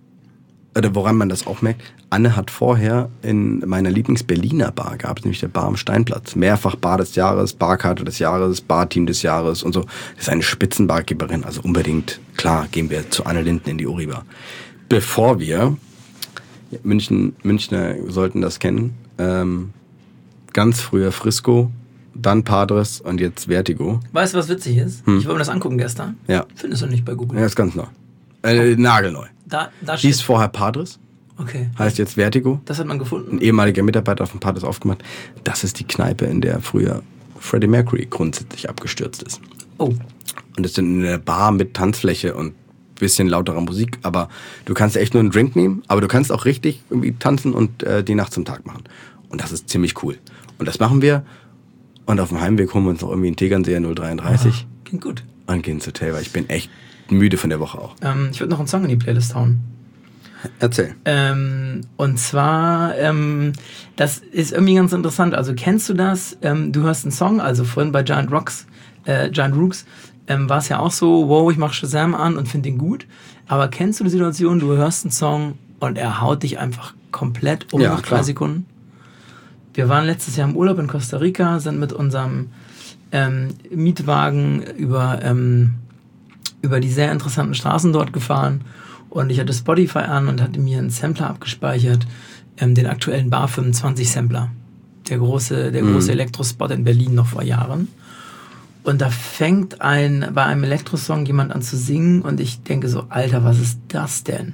oder woran man das auch merkt. Anne hat vorher in meiner Lieblings-Berliner Bar gehabt, nämlich der Bar am Steinplatz. Mehrfach Bar des Jahres, Barkarte des Jahres, Barteam des Jahres und so. Das ist eine Spitzenbarkeeperin, also unbedingt, klar, gehen wir zu Anne Linden in die Ori-Bar. Bevor wir, München, Münchner sollten das kennen, ähm, ganz früher Frisco, dann Padres und jetzt Vertigo. Weißt du, was witzig ist? Hm. Ich wollte mir das angucken gestern. Ja. Findest du nicht bei Google. Ja, ist ganz neu. Äh, nagelneu. Da, da Hieß steht. vorher Padres, Okay. heißt jetzt Vertigo. Das hat man Ein gefunden. ehemaliger Mitarbeiter auf dem Padres aufgemacht. Das ist die Kneipe, in der früher Freddie Mercury grundsätzlich abgestürzt ist. Oh. Und das sind in der Bar mit Tanzfläche und bisschen lauterer Musik, aber du kannst echt nur einen Drink nehmen, aber du kannst auch richtig irgendwie tanzen und äh, die Nacht zum Tag machen. Und das ist ziemlich cool. Und das machen wir. Und auf dem Heimweg holen wir uns noch irgendwie einen Tegernseher null dreiunddreißig Ah, klingt gut. und gehen ins Hotel, weil ich bin echt müde von der Woche auch. Ähm, ich würde noch einen Song in die Playlist hauen. Erzähl. Ähm, und zwar, ähm, das ist irgendwie ganz interessant. Also kennst du das? Ähm, du hörst einen Song, also vorhin bei Giant Rocks, äh, Giant Rooks, ähm, war es ja auch so, wow, ich mach Shazam an und finde den gut. Aber kennst du die Situation, du hörst einen Song und er haut dich einfach komplett um Ja, nach klar. drei Sekunden? Wir waren letztes Jahr im Urlaub in Costa Rica, sind mit unserem ähm, Mietwagen über, ähm, über die sehr interessanten Straßen dort gefahren und ich hatte Spotify an und hatte mir einen Sampler abgespeichert, ähm, den aktuellen Bar fünfundzwanzig Sampler. Der große, der große Mhm. Elektrospot in Berlin noch vor Jahren. Und da fängt ein, bei einem Elektrosong jemand an zu singen und ich denke so, Alter, was ist das denn?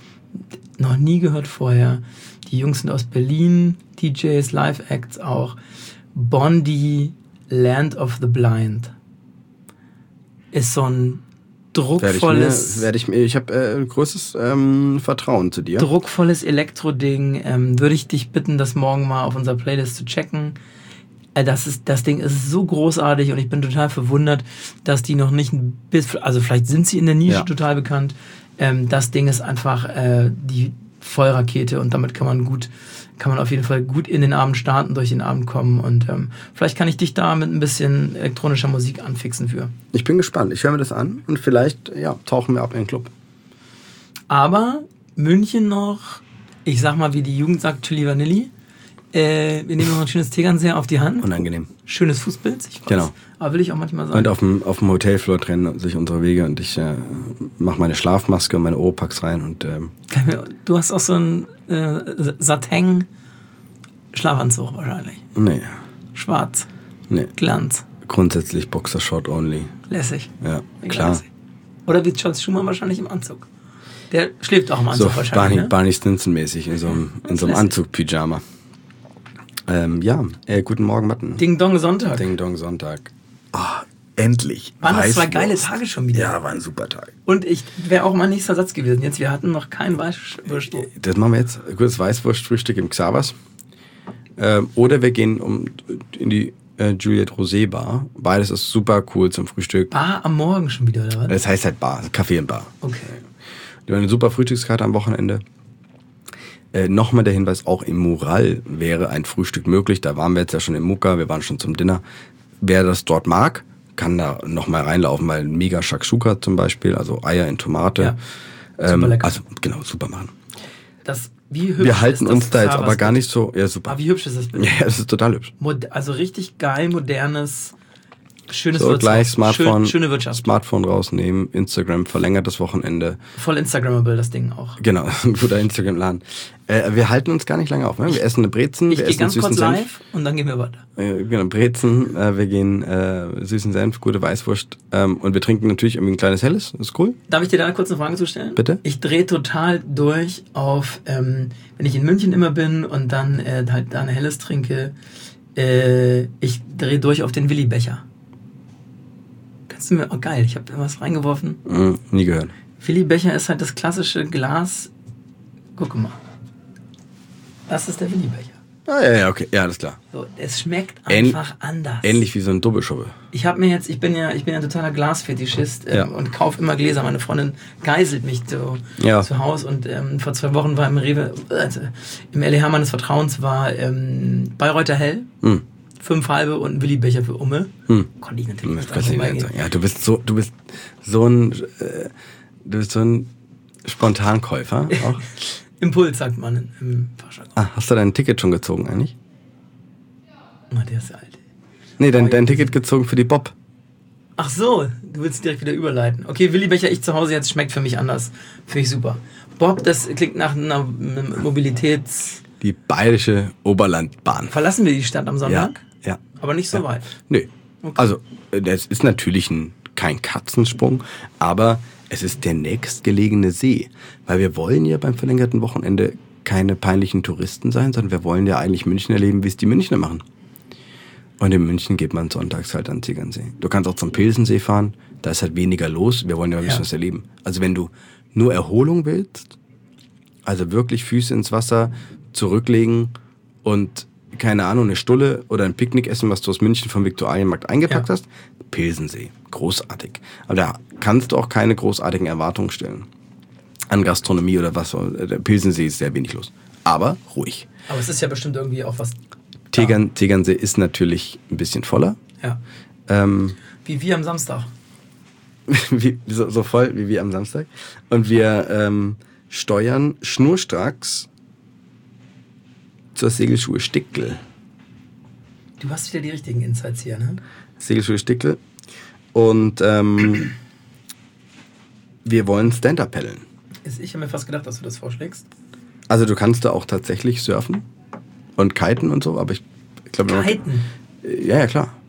Noch nie gehört vorher. Die Jungs sind aus Berlin, D Js, Live-Acts auch. Bondi, Land of the Blind. Ist so ein druckvolles, Werde ich mir, werd ich, ich habe äh, größtes ähm, Vertrauen zu dir. druckvolles Elektro-Ding. Ähm, würde ich dich bitten, das morgen mal auf unserer Playlist zu checken. Äh, das, ist, das Ding ist so großartig und ich bin total verwundert, dass die noch nicht ein bisschen, also vielleicht sind sie in der Nische Ja. total bekannt. Ähm, das Ding ist einfach äh, die Vollrakete und damit kann man gut, kann man auf jeden Fall gut in den Abend starten, durch den Abend kommen und ähm, vielleicht kann ich dich da mit ein bisschen elektronischer Musik anfixen für. Ich bin gespannt. Ich höre mir das an und vielleicht ja, tauchen wir ab in den Club. Aber München noch, ich sag mal, wie die Jugend sagt, Chili Vanilli. Äh, wir nehmen noch ein schönes Tegernseher auf die Hand. Unangenehm. Schönes Fußbild, ich weiß. Genau. Aber will ich auch manchmal sagen. Und auf dem, auf dem Hotelflur trennen sich unsere Wege und ich äh, mache meine Schlafmaske und meine Oropax rein und ähm, Kann mir- Du hast auch so einen äh, Satin-Schlafanzug wahrscheinlich. nee, Schwarz, nee. Glanz, Grundsätzlich Boxershort only. lässig. Ja, Wie klar. lässig. Oder wie Charles Schumann wahrscheinlich im Anzug. Der schläft auch im Anzug So, wahrscheinlich, Barney, ne? Barney Stinson-mäßig in so einem, in so einem lässig. Anzug-Pyjama. Ähm, ja, äh, guten Morgen, Matten. Ding Dong Sonntag. Ding Dong Sonntag. Ah, endlich. Waren das zwei Weißwurst. geile Tage schon wieder? Ja, war ein super Tag. Und ich wäre auch mein nächster Satz gewesen. Jetzt, wir hatten noch kein Weißwurst. Das machen wir jetzt. Kurzes Weißwurstfrühstück im Xavas. Ähm, oder wir gehen um, in die äh, Juliette Rosé Bar. Beides ist super cool zum Frühstück. Bar am Morgen schon wieder, oder was? Das heißt halt Bar, Kaffee und Bar. Okay. Die haben eine super Frühstückskarte am Wochenende. Äh, Nochmal der Hinweis, auch im Mural wäre ein Frühstück möglich. Da waren wir jetzt ja schon im Mucka, wir waren schon zum Dinner. Wer das dort mag, kann da nochmal reinlaufen, weil mega Shakshuka zum Beispiel, also Eier in Tomate. Ja, ähm, super lecker. Also genau, super machen. Das, wie hübsch Wir halten ist das uns da jetzt Xavas aber gar Bild? nicht so, ja super. Aber wie hübsch ist das Bild? Ja, das ist total hübsch. Mod- Also richtig geil, modernes, Schönes so, Wirtshaus. gleich Smartphone, Schön, schöne Wirtschaft. Smartphone rausnehmen, Instagram, verlängertes Wochenende. Voll Instagrammable, das Ding auch. Genau, ein guter Instagram-Laden. Äh, wir halten uns gar nicht lange auf. Ne? Wir essen eine Brezen, Ich wir gehe essen ganz süßen kurz Senf. live und dann gehen wir weiter. Äh, genau, Brezen, äh, wir gehen äh, süßen Senf, gute Weißwurst ähm, und wir trinken natürlich irgendwie ein kleines Helles. Das ist cool. Darf ich dir da kurz eine Frage zu stellen? Bitte? Ich drehe total durch auf, ähm, wenn ich in München immer bin und dann äh, halt da ein Helles trinke, äh, ich drehe durch auf den Willi-Becher. Kannst du mir, oh geil, ich habe da was reingeworfen. Mhm, nie gehört. Willi-Becher ist halt das klassische Glas. Guck mal. Das ist der Willi-Becher. Ah, ja, ja, okay, ja, alles klar. So, es schmeckt Ähn- einfach anders. Ähnlich wie so ein Doppelschubbe. Ich habe mir jetzt, ich bin ja, ich bin ja ein totaler Glasfetischist ähm, Ja. und kaufe immer Gläser. Meine Freundin geiselt mich so Ja. zu Hause und ähm, vor zwei Wochen war im Rewe, also, im L E H meines Vertrauens war ähm, Bayreuther Hell, Hm. fünf halbe und ein Willi-Becher für Umme. Hm. Konnte ich natürlich Das nicht kannst du nicht vorbeigehen. sagen. Ja, du bist so, du bist so ein, äh, du bist so ein Spontankäufer auch. Impuls, sagt man im- im Fachjargon. Ah, hast du dein Ticket schon gezogen eigentlich? Oh, der ist ja alt. Nee, dein, dein Ticket gezogen für die Bob. Ach so, du willst direkt wieder überleiten. Okay, Willi-Becher, ich zu Hause jetzt, schmeckt für mich anders. Finde ich super. Bob, das klingt nach einer Mobilitäts... Die bayerische Oberlandbahn. Verlassen wir die Stadt am Sonntag? Ja, ja. Aber nicht so Ja. weit. Nö. Okay. Also, äh, das ist natürlich ein, kein Katzensprung, aber es ist der nächstgelegene See. Weil wir wollen ja beim verlängerten Wochenende keine peinlichen Touristen sein, sondern wir wollen ja eigentlich München erleben, wie es die Münchner machen. Und in München geht man sonntags halt an den Tegernsee. Du kannst auch zum Pilsensee fahren, da ist halt weniger los, wir wollen ja ein bisschen Ja. was erleben. Also wenn du nur Erholung willst, also wirklich Füße ins Wasser zurücklegen und, keine Ahnung, eine Stulle oder ein Picknick essen, was du aus München vom Viktualienmarkt eingepackt Ja. hast, Pilsensee, großartig. Aber da kannst du auch keine großartigen Erwartungen stellen an Gastronomie oder was. Der Pilsensee ist sehr wenig los. Aber ruhig. Aber es ist ja bestimmt irgendwie auch was... Tegern, Tegernsee ist natürlich ein bisschen voller. Ja. Ähm, Wie wir am Samstag. wie, so, so voll wie wir am Samstag. Und wir ähm, steuern schnurstracks zur Segelschule Stickel. Du hast wieder die richtigen Insights hier, ne? Segelschule Stickel. Und ähm, wir wollen Stand-Up paddeln. Ich habe mir fast gedacht, dass du das vorschlägst. Also du kannst da auch tatsächlich surfen und kiten und so, aber ich, ich glaube... Kiten? Ja, ja, klar.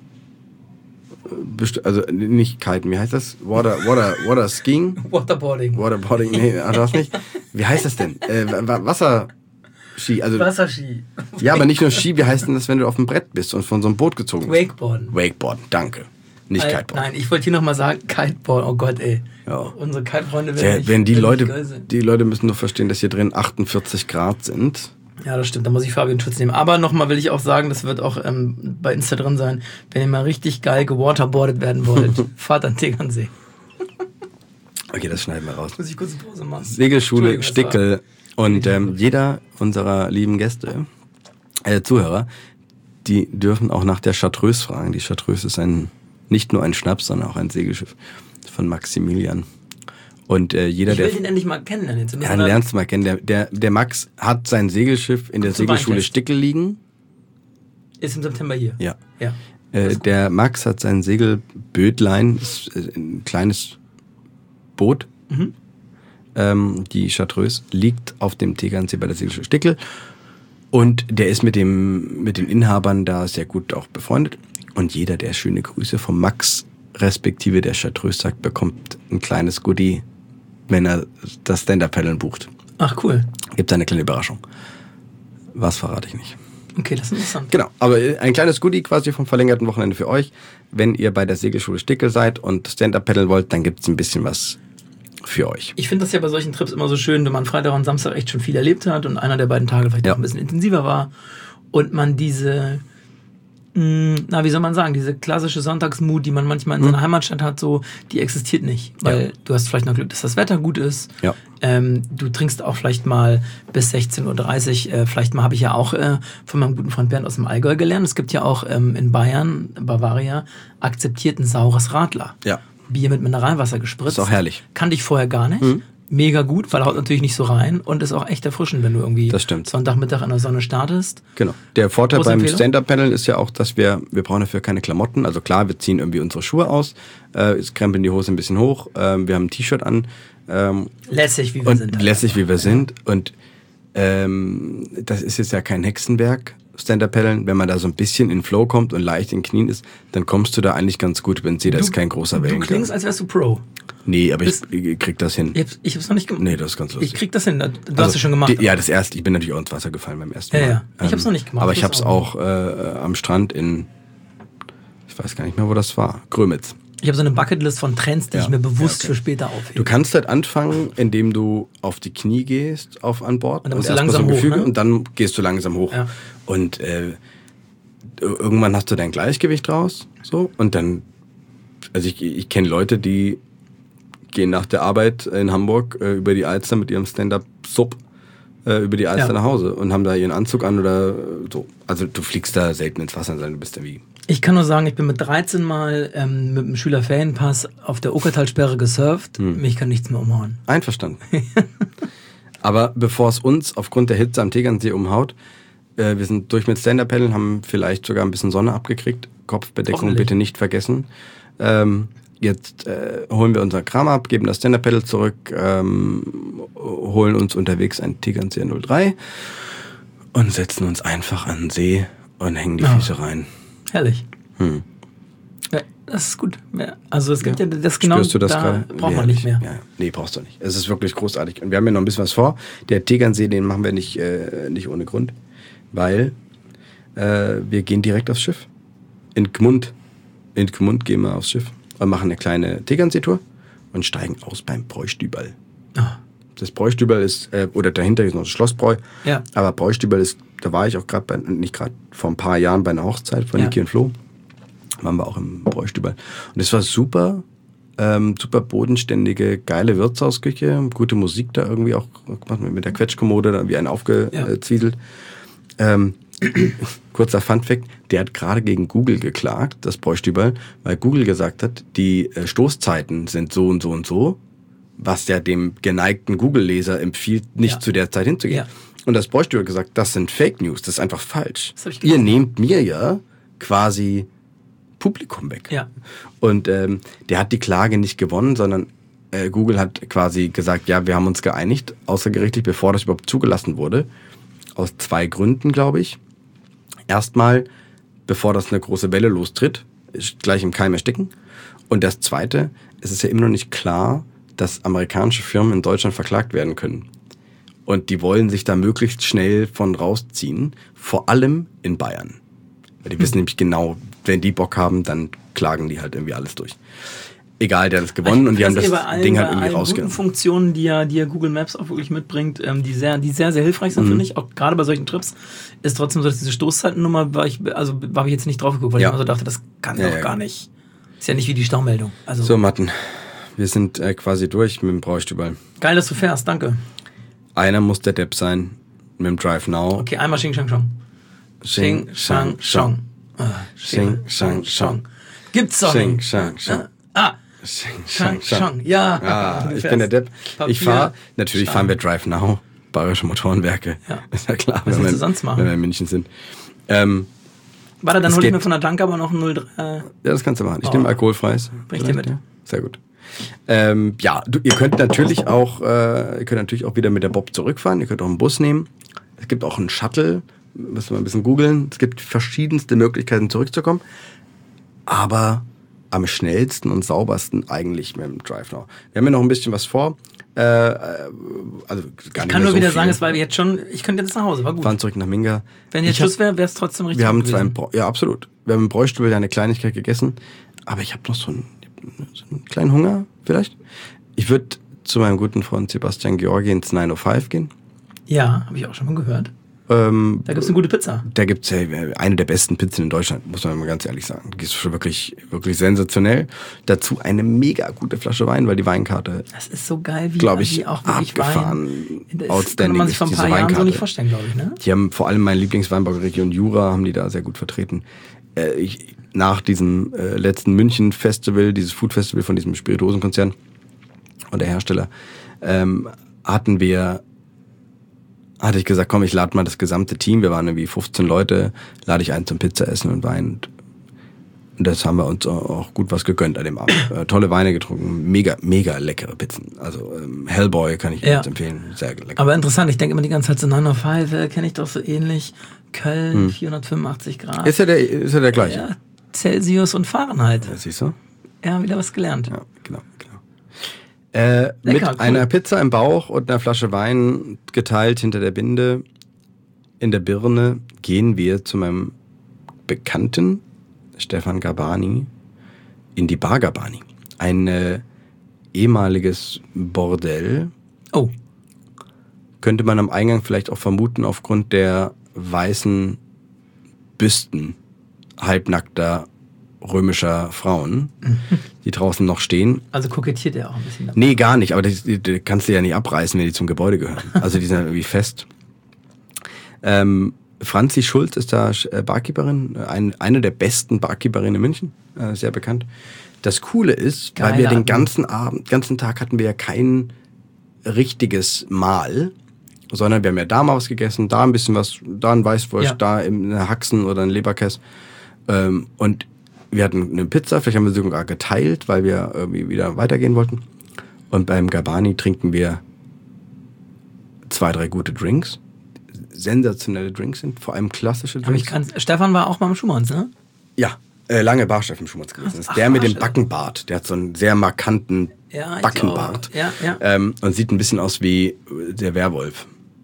Best- Also nicht kiten, wie heißt das? Water, Water, Water Skiing? Waterboarding. Waterboarding, nee, ah, das nicht. Wie heißt das denn? Äh, Wa- Wasserski, also... Wasserski. Ja, aber nicht nur Ski, wie heißt denn das, wenn du auf dem Brett bist und von so einem Boot gezogen wirst? Wakeboarden. Wakeboarden, danke. Nicht Äh, Kiteboard. Nein, ich wollte hier nochmal sagen, Kiteboard. Oh Gott, ey. Ja. Unsere Kitefreunde Ja, werden nicht- wenn die werden Leute, nicht geil sein. die Leute müssen nur verstehen, dass hier drin achtundvierzig Grad sind. Ja, das stimmt, da muss ich Fabian Schutz nehmen. Aber nochmal will ich auch sagen, das wird auch ähm, bei Insta drin sein, wenn ihr mal richtig geil gewaterboardet werden wollt, fahrt an Tegernsee. Okay, das schneiden wir raus. Muss ich kurz eine Pause machen? Segelschule Entschuldigung, das war- Stickel. Und ähm, jeder unserer lieben Gäste, äh, Zuhörer, die dürfen auch nach der Chartreuse fragen. Die Chartreuse ist ein, nicht nur ein Schnaps, sondern auch ein Segelschiff von Maximilian. Und äh, jeder, Ich will der... den endlich mal kennenlernen. Jetzt. Wir Ja, müssen dann da- lernst du mal kennen. Der, der, der Max hat sein Segelschiff in der Zum Segelschule Weinfest. Stickel liegen. Ist im September hier. Ja. Ja. Äh, der Max hat sein Segelbötlein, ist äh, ein kleines Boot. Mhm. Ähm, die Chartreuse liegt auf dem Tegernsee bei der Segelschule Stickel. Und der ist mit dem mit den Inhabern da sehr gut auch befreundet. Und jeder, der schöne Grüße vom Max respektive der Chartreuse sagt, bekommt ein kleines Goodie, wenn er das Stand-Up-Paddeln bucht. Ach, cool. Gibt eine kleine Überraschung. Was verrate ich nicht. Okay, das ist interessant. Genau, aber ein kleines Goodie quasi vom verlängerten Wochenende für euch. Wenn ihr bei der Segelschule Stickel seid und Stand-Up paddeln wollt, dann gibt's ein bisschen was für euch. Ich finde das ja bei solchen Trips immer so schön, wenn man Freitag und Samstag echt schon viel erlebt hat und einer der beiden Tage vielleicht Ja. auch ein bisschen intensiver war und man diese, mh, na wie soll man sagen, diese klassische Sonntagsmut, die man manchmal in seiner Heimatstadt hat, so, die existiert nicht. Weil Ja. du hast vielleicht noch Glück, dass das Wetter gut ist. Ja. Ähm, du trinkst auch vielleicht mal bis sechzehn Uhr dreißig. Äh, vielleicht mal habe ich ja auch äh, von meinem guten Freund Bernd aus dem Allgäu gelernt. Es gibt ja auch ähm, in Bayern, Bavaria, akzeptiert ein saures Radler. Ja. Bier mit Mineralwasser gespritzt. Ist auch herrlich. Kannte ich vorher gar nicht. Mhm. mega gut, weil er haut natürlich nicht so rein und ist auch echt erfrischend, wenn du irgendwie Das stimmt. Sonntagmittag in der Sonne startest. Genau. Der Vorteil Große beim Empfehlung? Stand-Up-Paddeln ist ja auch, dass wir, wir brauchen dafür keine Klamotten. Also klar, wir ziehen irgendwie unsere Schuhe aus, äh, krempeln die Hose ein bisschen hoch, äh, wir haben ein T-Shirt an. Ähm, Lässig, wie wir und sind. lässig, wie wir sind. Und ähm, das ist jetzt ja kein Hexenwerk, Stand-Up-Paddeln. Wenn man da so ein bisschen in Flow kommt und leicht in den Knien ist, dann kommst du da eigentlich ganz gut über den See. Da ist kein großer Du Wellengang. klingst, als wärst du Pro. Nee, aber ich, ich krieg das hin. Ich hab's, ich hab's noch nicht gemacht. Nee, das ist ganz lustig. Ich krieg das hin. Du Also, hast es schon gemacht. Die, ja, das erste. Ich bin natürlich auch ins Wasser gefallen beim ersten Ja, Mal. ja. Ich hab's noch nicht gemacht. Aber Ich ich hab's hab's auch äh, am Strand in, ich weiß gar nicht mehr, wo das war, Grömitz. Ich habe so eine Bucketlist von Trends, die Ja. ich mir bewusst Ja, okay. für später aufhebe. Du kannst halt anfangen, indem du auf die Knie gehst auf an Bord Und dann musst du erst mal langsam so ein hoch, Gefüge ne? und dann gehst du langsam hoch. Ja. Und äh, irgendwann hast du dein Gleichgewicht raus, so und dann, also ich, ich kenne Leute, die gehen nach der Arbeit in Hamburg äh, über die Alster mit ihrem Stand-Up-Sub äh, über die Alster Ja. nach Hause und haben da ihren Anzug an oder so. Also du fliegst da selten ins Wasser, sondern du bist da wie. Ich kann nur sagen, ich bin mit dreizehn Mal ähm, mit dem Schülerferienpass auf der Okertalsperre gesurft. Hm. Mich kann nichts mehr umhauen. Einverstanden. Aber bevor es uns aufgrund der Hitze am Tegernsee umhaut, äh, wir sind durch mit Stand-Up-Paddeln, haben vielleicht sogar ein bisschen Sonne abgekriegt. Kopfbedeckung Hoffentlich. bitte nicht vergessen. Ähm, jetzt äh, holen wir unser Kram ab, geben das Stand-Up-Paddle zurück, ähm, holen uns unterwegs ein Tegernseer null drei und setzen uns einfach an den See und hängen die Ja. Füße rein. Herrlich. Hm. Ja, das ist gut. Ja, also es gibt ja, das genau, Spürst du das da gerade? braucht man Ja, nicht mehr. Ja, nee, brauchst du nicht. Es ist wirklich großartig. Und wir haben ja noch ein bisschen was vor. Der Tegernsee, den machen wir nicht, äh, nicht ohne Grund, weil äh, wir gehen direkt aufs Schiff. In Gmund. In Gmund gehen wir aufs Schiff und machen eine kleine Tegernsee-Tour und steigen aus beim Bräustüberl. Ah. Das Bräustüberl ist, äh, oder dahinter ist noch das Schlossbräu. Ja. Aber Bräustüberl ist, da war ich auch gerade, bei, nicht gerade vor ein paar Jahren bei einer Hochzeit von Ja. Niki und Flo. Waren wir auch im Bräustüberl. Und es war super, ähm, super bodenständige, geile Wirtshausküche, gute Musik da irgendwie auch, mit der Quetschkommode da wie ein aufgezwieselt. Ja. Ähm, kurzer Funfact, der hat gerade gegen Google geklagt, das Bräustüberl, weil Google gesagt hat, die äh, Stoßzeiten sind so und so und so, was ja dem geneigten Google-Leser empfiehlt, nicht Ja. zu der Zeit hinzugehen. Ja. Und das Bräustüberl hat gesagt, das sind Fake News, das ist einfach falsch. Das hab ich Ihr gedacht. nehmt mir ja quasi Publikum weg. Ja. Und ähm, der hat die Klage nicht gewonnen, sondern äh, Google hat quasi gesagt, ja, wir haben uns geeinigt, außergerichtlich, bevor das überhaupt zugelassen wurde. Aus zwei Gründen, glaube ich. Erstmal, bevor das eine große Welle lostritt, ist gleich im Keim ersticken. Und das Zweite, es ist ja immer noch nicht klar, dass amerikanische Firmen in Deutschland verklagt werden können. Und die wollen sich da möglichst schnell von rausziehen, vor allem in Bayern. Weil die wissen nämlich genau, wenn die Bock haben, dann klagen die halt irgendwie alles durch. Egal, der hat es gewonnen und die haben das eh bei allen, Ding halt bei irgendwie allen guten rausgenommen. Funktionen, die ja, die ja Google Maps auch wirklich mitbringt, ähm, die sehr, die sehr, sehr hilfreich sind, Mhm. finde ich. Auch gerade bei solchen Trips ist trotzdem so, dass diese Stoßzeitennummer war ich, also habe ich jetzt nicht drauf geguckt, weil Ja. ich immer so dachte, das kann Ja, doch ja, gar genau. nicht. Ist ja nicht wie die Staumeldung. Also So, Matten, wir sind äh, quasi durch mit dem Bräustüberl. geil, dass du fährst, danke. Einer muss der Depp sein mit dem Drive Now. Okay, einmal Xing Shang Shong. Xing Shang Shong. Ah, Xing Shang Shong. Gibt's doch Xing nicht. Shang Shong. Ah, Xing Shang Shang Shong. Ja. Ah, Du ich fährst. bin der Depp. Papier, Ich fahre, natürlich Stein. fahren wir Drive Now, Bayerische Motorenwerke. Ja. Ist ja klar, Was wenn willst wir, du sonst machen? wenn wir in München sind. Ähm, Warte, dann Es hol ich geht- mir von der Tank aber noch ein null drei. ja, das kannst du machen. Ich Oh. nehme alkoholfreies. Bring ich dir Vielleicht, mit. ja. Sehr gut. Ähm, ja, du, ihr könnt natürlich auch, äh, ihr könnt natürlich auch wieder mit der Bob zurückfahren. Ihr könnt auch einen Bus nehmen. Es gibt auch einen Shuttle. Müssen wir ein bisschen googeln. Es gibt verschiedenste Möglichkeiten zurückzukommen. Aber am schnellsten und saubersten eigentlich mit dem Drive Now. Wir haben ja noch ein bisschen was vor. Äh, äh, also gar Ich kann nur so wieder viel. sagen, es war jetzt schon, ich könnte jetzt nach Hause, war gut. fahren zurück nach Minga. Wenn jetzt Ich hab- Schluss wäre, wäre es trotzdem richtig wir haben gut zwar im gewesen. Bräu- ja absolut. Wir haben im Bräustübel ja eine Kleinigkeit gegessen, aber ich habe noch so einen, so einen kleinen Hunger vielleicht. Ich würde zu meinem guten Freund Sebastian Georgi ins nine oh five gehen. Ja, habe ich auch schon mal gehört. Ähm, Da gibt's eine gute Pizza. da gibt's ja eine der besten Pizzen in Deutschland, muss man mal ganz ehrlich sagen. Die ist schon wirklich, wirklich sensationell. Dazu eine mega gute Flasche Wein, weil die Weinkarte, Das ist so geil, wie glaube ich, wie auch wirklich abgefahren, Wein. Das outstanding kann man sich ist, vor ein diese paar Jahren so Weinkarte. nicht vorstellen, glaube ich, ne? Die haben vor allem meine Lieblingsweinbauregion Jura, haben die da sehr gut vertreten. Äh, ich, nach diesem äh, letzten München-Festival, dieses Food-Festival von diesem Spirituosenkonzern und der Hersteller, ähm, hatten wir, hatte ich gesagt, komm, ich lade mal das gesamte Team, wir waren irgendwie fünfzehn Leute, lade ich ein zum Pizzaessen und Wein. Und das haben wir uns auch gut was gegönnt an dem Abend. Äh, tolle Weine getrunken, mega, mega leckere Pizzen. Also ähm, Hellboy kann ich Ja. jetzt empfehlen, sehr lecker. Aber interessant, ich denke immer die ganze Zeit so neun null fünf, äh, kenne ich doch so ähnlich. Köln, Hm. vierhundertfünfundachtzig Grad. Ist ja der, ist ja der gleiche. Ja, Celsius und Fahrenheit. Ja, siehst du? Ja, wieder was gelernt. Ja, genau, genau. Äh, Lecker, mit cool. einer Pizza im Bauch und einer Flasche Wein geteilt hinter der Binde in der Birne gehen wir zu meinem Bekannten Stefan Gabani in die Bar Gabani. Ein äh, ehemaliges Bordell. Oh, Könnte man am Eingang vielleicht auch vermuten aufgrund der weißen Büsten halbnackter römischer Frauen, die draußen noch stehen. also kokettiert er auch ein bisschen dabei. Nee, gar nicht, aber die, die, die kannst du ja nicht abreißen, wenn die zum Gebäude gehören. Also die sind irgendwie fest. Ähm, Franzi Schulz ist da äh, Barkeeperin, ein, eine der besten Barkeeperinnen in München, äh, sehr bekannt. Das Coole ist, Geile weil wir den Abend. ganzen Abend, ganzen Tag hatten wir ja kein richtiges Mahl, sondern wir haben ja da mal was gegessen, da ein bisschen was, da ein Weißwurst, Ja. da eine Haxen oder ein Leberkäse. Ähm, und wir hatten eine Pizza, vielleicht haben wir sie sogar geteilt, weil wir irgendwie wieder weitergehen wollten. Und beim Gabani trinken wir zwei, drei gute Drinks. Sensationelle Drinks sind, vor allem klassische Aber ich Drinks. kann, Stefan war auch beim Schumanns, ne? Ja, äh, lange Barchef im Schumanns gewesen ist. Ach, Der mit dem Barchef. Backenbart, der hat so einen sehr markanten Ja, ich Backenbart. auch. Ja, ja. Ähm, und sieht ein bisschen aus wie der Werwolf.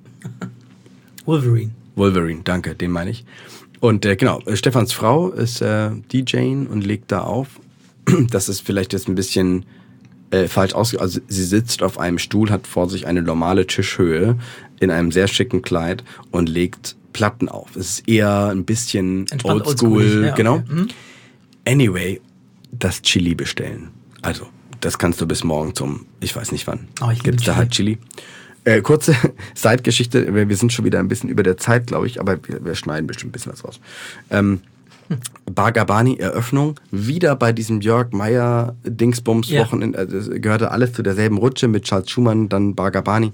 Wolverine. Wolverine, danke, den meine ich. Und äh, genau, äh, Stefans Frau ist äh, D J und legt da auf. Das ist vielleicht jetzt ein bisschen äh, falsch ausge... Also sie sitzt auf einem Stuhl, hat vor sich eine normale Tischhöhe in einem sehr schicken Kleid und legt Platten auf. Es ist eher ein bisschen Entspannt oldschool, oldschoolig, ja, genau. okay. Hm? Anyway, das Chili bestellen. Also, das kannst du bis morgen zum, ich weiß nicht wann, Oh, ich liebe gibt's da Chili. halt Chili. Äh, kurze Zeitgeschichte, wir wir sind schon wieder ein bisschen über der Zeit, glaube ich, aber wir, wir schneiden bestimmt ein bisschen was raus. Ähm, Bar Gabani Eröffnung, wieder bei diesem Jörg Meyer Dingsbums Ja. Wochenende, also es gehörte alles zu derselben Rutsche mit Charles Schumann, dann Bar Gabani.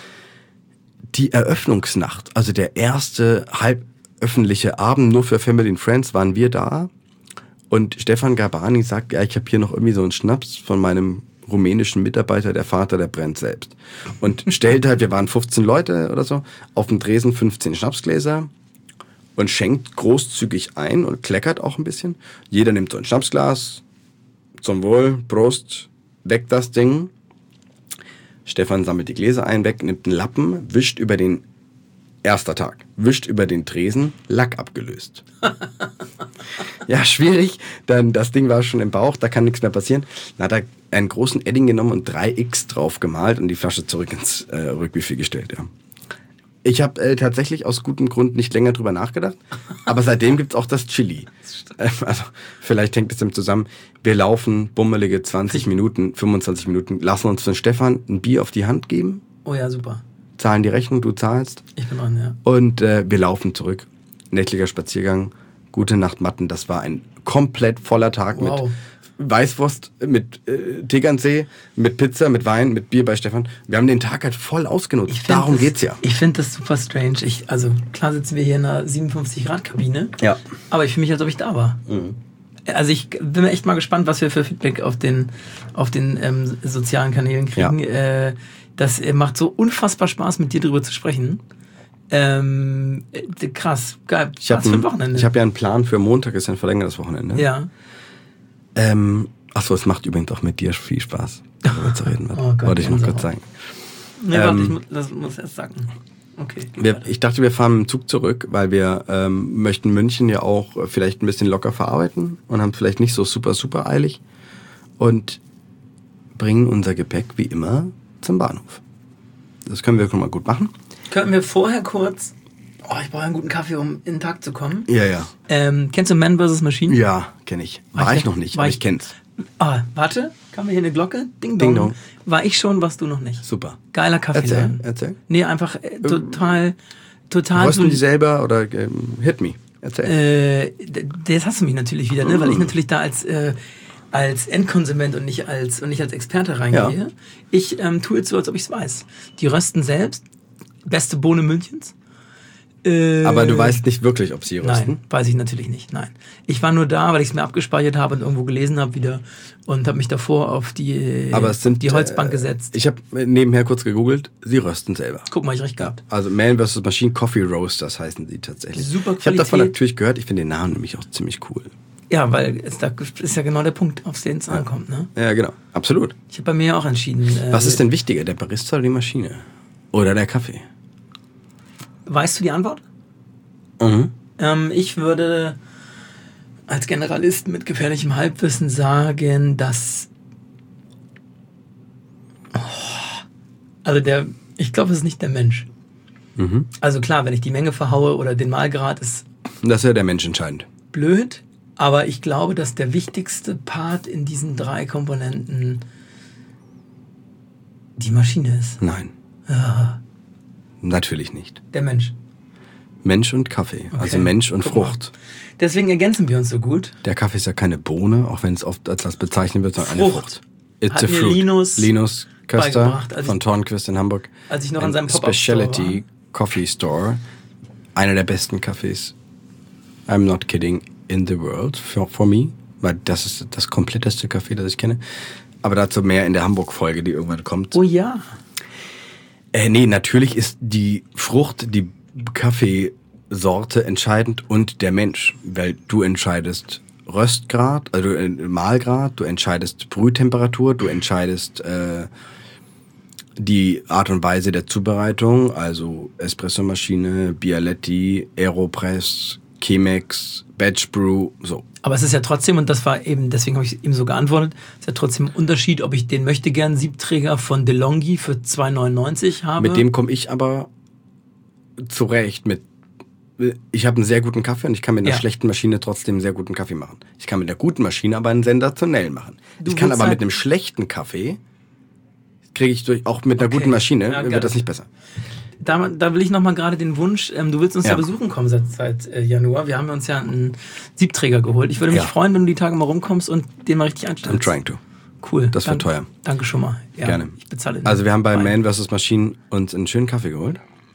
Die Eröffnungsnacht, also der erste halböffentliche Abend nur für Family and Friends, waren wir da. Und Stefan Gabani sagt, ja, ich habe hier noch irgendwie so einen Schnaps von meinem rumänischen Mitarbeiter, der Vater, der brennt selbst. Und stellt halt, wir waren fünfzehn Leute oder so, auf dem Tresen fünfzehn Schnapsgläser und schenkt großzügig ein und kleckert auch ein bisschen. Jeder nimmt so ein Schnapsglas, zum Wohl, Prost, weg das Ding. Stefan sammelt die Gläser ein, weg, nimmt einen Lappen, wischt über den, erster Tag, wischt über den Tresen, Lack abgelöst. Ja, schwierig, dann das Ding war schon im Bauch, da kann nichts mehr passieren. Dann hat er einen großen Edding genommen und drei X drauf gemalt und die Flasche zurück ins äh, Rückbuffet gestellt, ja. Ich habe äh, tatsächlich aus gutem Grund nicht länger drüber nachgedacht, aber seitdem gibt's auch das Chili. Äh, also vielleicht hängt es damit zusammen, wir laufen bummelige zwanzig Minuten, fünfundzwanzig Minuten, lassen uns von Stefan ein Bier auf die Hand geben, Oh ja, super. zahlen die Rechnung, du zahlst Ich bin dran, ja. und äh, wir laufen zurück. Nächtlicher Spaziergang, gute Nacht Matten, das war ein komplett voller Tag Wow. mit Weißwurst, mit äh, Tegernsee, mit Pizza, mit Wein, mit Bier bei Stefan. Wir haben den Tag halt voll ausgenutzt. Ich find Darum das, geht's ja. Ich finde das super strange. Ich, also klar sitzen wir hier in einer siebenundfünfzig Grad Kabine, Ja. aber ich fühle mich, als ob ich da war. Also ich bin echt mal gespannt, was wir für Feedback auf den, auf den ähm, sozialen Kanälen kriegen. Ja. Äh, das äh, macht so unfassbar Spaß, mit dir drüber zu sprechen. Ähm, äh, krass, geil. Ich habe Was für ein Wochenende. ich hab ja einen Plan für Montag, ist ja ein verlängertes Wochenende. ja. Ähm, achso, es macht übrigens auch mit dir viel Spaß, darüber zu reden. Oh Gott, Wollte ich noch Gänsehaut. kurz sagen. Nee, warte, Ähm, ich muss, das muss erst sagen. Okay. geht Wir, weiter. ich dachte, wir fahren mit dem Zug zurück, weil wir ähm, möchten München ja auch äh, vielleicht ein bisschen locker verarbeiten und haben vielleicht nicht so super, super eilig und bringen unser Gepäck wie immer zum Bahnhof. Das können wir schon mal gut machen. Könnten wir vorher kurz... Oh, ich brauche einen guten Kaffee, um in den Tag zu kommen. Ja, ja. Ähm, kennst du Man versus. Machine? Ja, kenne ich. War, War ich ich noch da- nicht, war aber ich- ich kenn's. Ah, warte, kam mir hier eine Glocke? Ding dong. Ding dong. War ich schon, warst du noch nicht. Super. Geiler Kaffee. Erzähl, erzähl. Nee, einfach äh, total, total... Rösten so- die selber oder ähm, hit me? Erzähl. Äh, d- das hast du mich natürlich wieder, ne? Weil ich natürlich da als, äh, als Endkonsument und nicht als, und nicht als Experte reingehe. Ja. Ich ähm, tue jetzt so, als ob ich es weiß. Die rösten selbst. Beste Bohne Münchens. Äh, Aber du weißt nicht wirklich, ob sie rösten? Nein, weiß ich natürlich nicht, nein. Ich war nur da, weil ich es mir abgespeichert habe und irgendwo gelesen habe wieder und habe mich davor auf die, Aber es sind, die Holzbank äh, gesetzt. Ich habe nebenher kurz gegoogelt, sie rösten selber. Guck mal, ich recht gehabt. Also Man versus. Machine Coffee Roasters heißen sie tatsächlich. Super Ich habe davon Qualität. natürlich gehört, ich finde den Namen nämlich auch ziemlich cool. Ja, weil es, da ist ja genau der Punkt, auf den es ankommt. Ne? Ja, genau. Absolut. Ich habe bei mir auch entschieden. Äh, Was ist denn wichtiger, der Barista oder die Maschine? Oder der Kaffee? Weißt du die Antwort? Mhm. Ähm, ich würde als Generalist mit gefährlichem Halbwissen sagen, dass... Oh, also der... Ich glaube, es ist nicht der Mensch. Mhm. Also klar, wenn ich die Menge verhaue oder den Mahlgrad, ist Das ist ja der Mensch entscheidend. blöd. Aber ich glaube, dass der wichtigste Part in diesen drei Komponenten die Maschine ist. Nein. Ja, Natürlich nicht. der Mensch. Mensch und Kaffee. Okay. Also Mensch und Guck mal. Frucht. Deswegen ergänzen wir uns so gut. Der Kaffee ist ja keine Bohne, auch wenn es oft als das bezeichnet wird, sondern eine Frucht. Frucht. It's Hat a mir fruit. Linus Linus Köster beigebracht, als von ich- Tornquist in Hamburg. als ich noch an Ein seinem Pop-Up-Store Specialty Coffee Store. Einer der besten Cafés, I'm not kidding, in the world for, for me. Weil das ist das kompletteste Café, das ich kenne. Aber dazu mehr in der Hamburg-Folge, die irgendwann kommt. Oh ja. Äh, nee, natürlich ist die Frucht, die Kaffeesorte entscheidend und der Mensch. Weil du entscheidest Röstgrad, also äh, Mahlgrad, du entscheidest Brühtemperatur, du entscheidest äh, die Art und Weise der Zubereitung, also Espressomaschine, Bialetti, Aeropress, Chemex, Batch Brew, so. Aber es ist ja trotzdem, und das war eben, deswegen habe ich ihm so geantwortet, es ist ja trotzdem ein Unterschied, ob ich den möchte gern Siebträger von DeLonghi für zwei neunundneunzig habe. Mit dem komme ich aber zurecht. Mit, ich habe einen sehr guten Kaffee und ich kann mit einer Ja. schlechten Maschine trotzdem einen sehr guten Kaffee machen. Ich kann mit einer guten Maschine aber einen sensationellen machen. Du ich kann willst aber halt- mit einem schlechten Kaffee, kriege ich durch, auch mit einer Okay. guten Maschine, Ja, geil. wird das nicht besser. Da, da will ich nochmal gerade den Wunsch, ähm, du willst uns ja, Ja. besuchen kommen seit, seit äh, Januar. Wir haben uns ja einen Siebträger geholt. Ich würde mich Ja. freuen, wenn du die Tage mal rumkommst und den mal richtig I'm einstellst. trying to. Cool. Das wird Dank- teuer. Danke schon mal. Ja, Gerne. Ich bezahle den Also wir haben bei Wein. Man versus. Machine uns einen schönen Kaffee geholt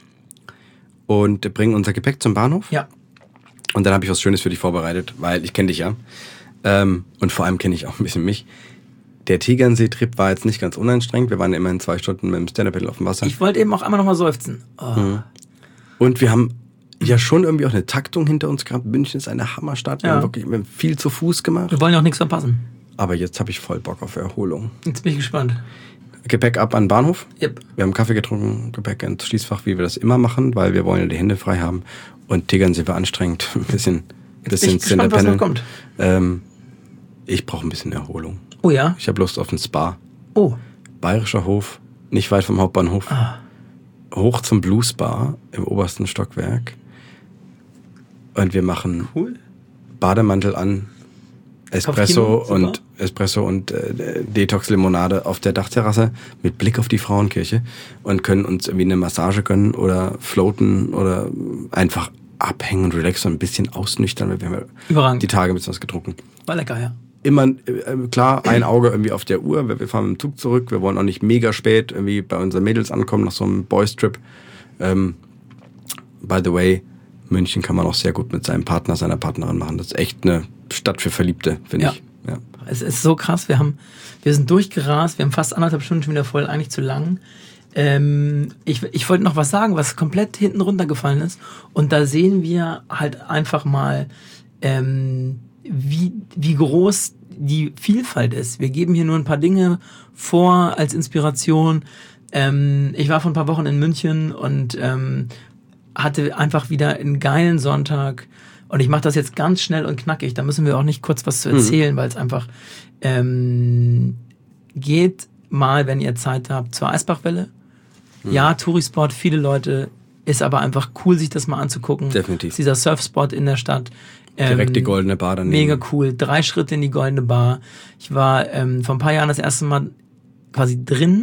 und bringen unser Gepäck zum Bahnhof. Ja. Und dann habe ich was Schönes für dich vorbereitet, weil ich kenne dich ja. Ähm, und vor allem kenne ich auch ein bisschen mich. Der Tegernsee-Trip war jetzt nicht ganz unanstrengend. Wir waren ja immerhin zwei Stunden mit dem Stand-Up-Paddle auf dem Wasser. Ich wollte eben auch einmal nochmal seufzen. Oh. Und wir haben ja schon irgendwie auch eine Taktung hinter uns gehabt. München ist eine Hammerstadt. Wir Ja. haben wirklich wir haben viel zu Fuß gemacht. Wir wollen ja auch nichts verpassen. Aber jetzt habe ich voll Bock auf Erholung. Jetzt bin ich gespannt. Gepäck ab an den Bahnhof. Yep. Wir haben Kaffee getrunken, Gepäck ins Schließfach, wie wir das immer machen, weil wir wollen ja die Hände frei haben. Und Tegernsee war anstrengend. Ein bisschen, bisschen bin ich gespannt, was noch kommt. Ähm, ich brauche ein bisschen Erholung. Oh ja? Ich habe Lust auf ein Spa. Oh. Bayerischer Hof, nicht weit vom Hauptbahnhof. Ah. Hoch zum Blues Bar im obersten Stockwerk. Und wir machen Cool. Bademantel an, Espresso Kopfkino, super. und Espresso und äh, Detox-Limonade auf der Dachterrasse mit Blick auf die Frauenkirche und können uns irgendwie eine Massage gönnen oder floaten oder einfach abhängen und relaxen und ein bisschen ausnüchtern, weil wir haben ja Überragend. die Tage ein bisschen was getrunken. War lecker, ja. Immer, äh, klar, ein Auge irgendwie auf der Uhr, wir wir fahren mit dem Zug zurück, wir wollen auch nicht mega spät irgendwie bei unseren Mädels ankommen nach so einem Boys-Trip. Ähm, by the way, München kann man auch sehr gut mit seinem Partner, seiner Partnerin machen. Das ist echt eine Stadt für Verliebte, finde Ja. ich. Ja. Es ist so krass. Wir haben, wir sind durchgerast. Wir haben fast anderthalb Stunden schon wieder voll, eigentlich zu lang. Ähm, ich, ich wollte noch was sagen, was komplett hinten runtergefallen ist. Und da sehen wir halt einfach mal, ähm, wie, wie groß die Vielfalt ist. Wir geben hier nur ein paar Dinge vor als Inspiration. Ähm, ich war vor ein paar Wochen in München und ähm, hatte einfach wieder einen geilen Sonntag. Und ich mache das jetzt ganz schnell und knackig. Da müssen wir auch nicht kurz was zu erzählen, mhm. weil es einfach ähm, geht mal, wenn ihr Zeit habt, zur Eisbachwelle. Mhm. Ja, Tourisport, viele Leute. Ist aber einfach cool, sich das mal anzugucken. Definitiv. Ist dieser Surfspot in der Stadt. Direkt ähm, die Goldene Bar daneben. Mega cool. Drei Schritte in die Goldene Bar. Ich war ähm, vor ein paar Jahren das erste Mal quasi drin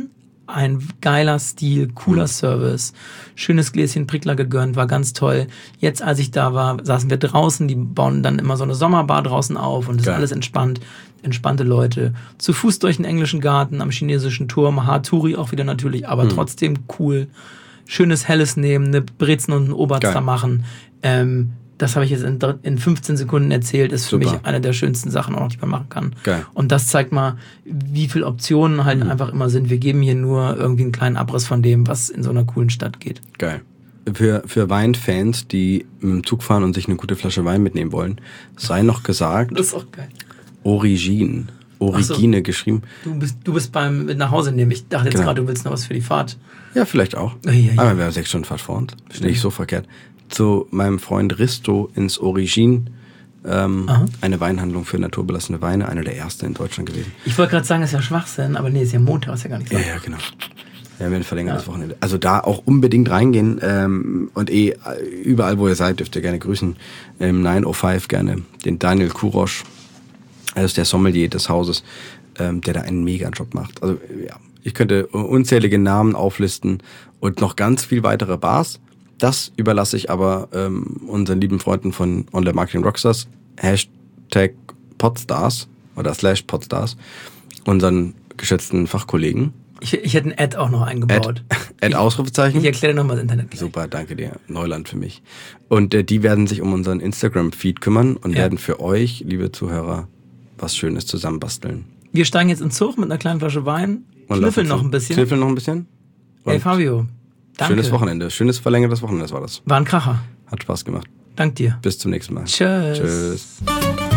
ein geiler Stil, cooler Service, schönes Gläschen Prickler gegönnt, war ganz toll. Jetzt, als ich da war, saßen wir draußen, die bauen dann immer so eine Sommerbar draußen auf und es ist Geil. alles entspannt, entspannte Leute. Zu Fuß durch den englischen Garten, am chinesischen Turm, Haaturi auch wieder natürlich, aber Mhm. trotzdem cool. Schönes Helles nehmen, eine Brezen und einen Oberst Geil. da machen. Ähm, das habe ich jetzt in, in fünfzehn Sekunden erzählt, ist für Super. mich eine der schönsten Sachen auch noch, die man machen kann. Geil. Und das zeigt mal, wie viele Optionen halt Mhm. einfach immer sind. Wir geben hier nur irgendwie einen kleinen Abriss von dem, was in so einer coolen Stadt geht. Geil. Für, für Weinfans, die mit dem Zug fahren und sich eine gute Flasche Wein mitnehmen wollen, sei noch gesagt, Das ist auch geil. Origine. Origine geschrieben. Du bist, du bist beim mit nach Hause nehmen. Ich dachte jetzt Genau. gerade, du willst noch was für die Fahrt. Ja, vielleicht auch. Ja, ja, ja. Aber wir haben sechs Stunden Fahrt vor uns. Ist nicht so verkehrt. Zu meinem Freund Risto ins Origine. Ähm, Aha. eine Weinhandlung für naturbelassene Weine. Eine der ersten in Deutschland gewesen. Ich wollte gerade sagen, das ist ja Schwachsinn, aber nee, ist ja Montag, ist ja gar nicht so. Ja, ja, genau. Ja, wir haben ein verlängertes Wochenende. Also da auch unbedingt reingehen ähm, und eh überall, wo ihr seid, dürft ihr gerne grüßen. Im neun oh fünf gerne den Daniel Kurosch. Er ist der Sommelier des Hauses, ähm, der da einen Mega-Job macht. Also ja, ich könnte unzählige Namen auflisten und noch ganz viel weitere Bars. Das überlasse ich aber ähm, unseren lieben Freunden von Online Marketing Rockstars, Hashtag Podstars oder slash Podstars, unseren geschätzten Fachkollegen. Ich, ich hätte ein Ad auch noch eingebaut. Ad, Ad Ausrufezeichen. Ich erkläre nochmal das Internet. gleich. Super, danke dir. Neuland für mich. Und äh, die werden sich um unseren Instagram-Feed kümmern und Ja. werden für euch, liebe Zuhörer, was Schönes zusammenbasteln. Wir steigen jetzt ins Zug mit einer kleinen Flasche Wein, Und knüffeln laufen noch zu- ein bisschen. Knüffeln noch ein bisschen. Ey Und Fabio, danke. schönes Wochenende. Schönes verlängertes Wochenende war das. War ein Kracher. Hat Spaß gemacht. Dank dir. Bis zum nächsten Mal. Tschüss. Tschüss.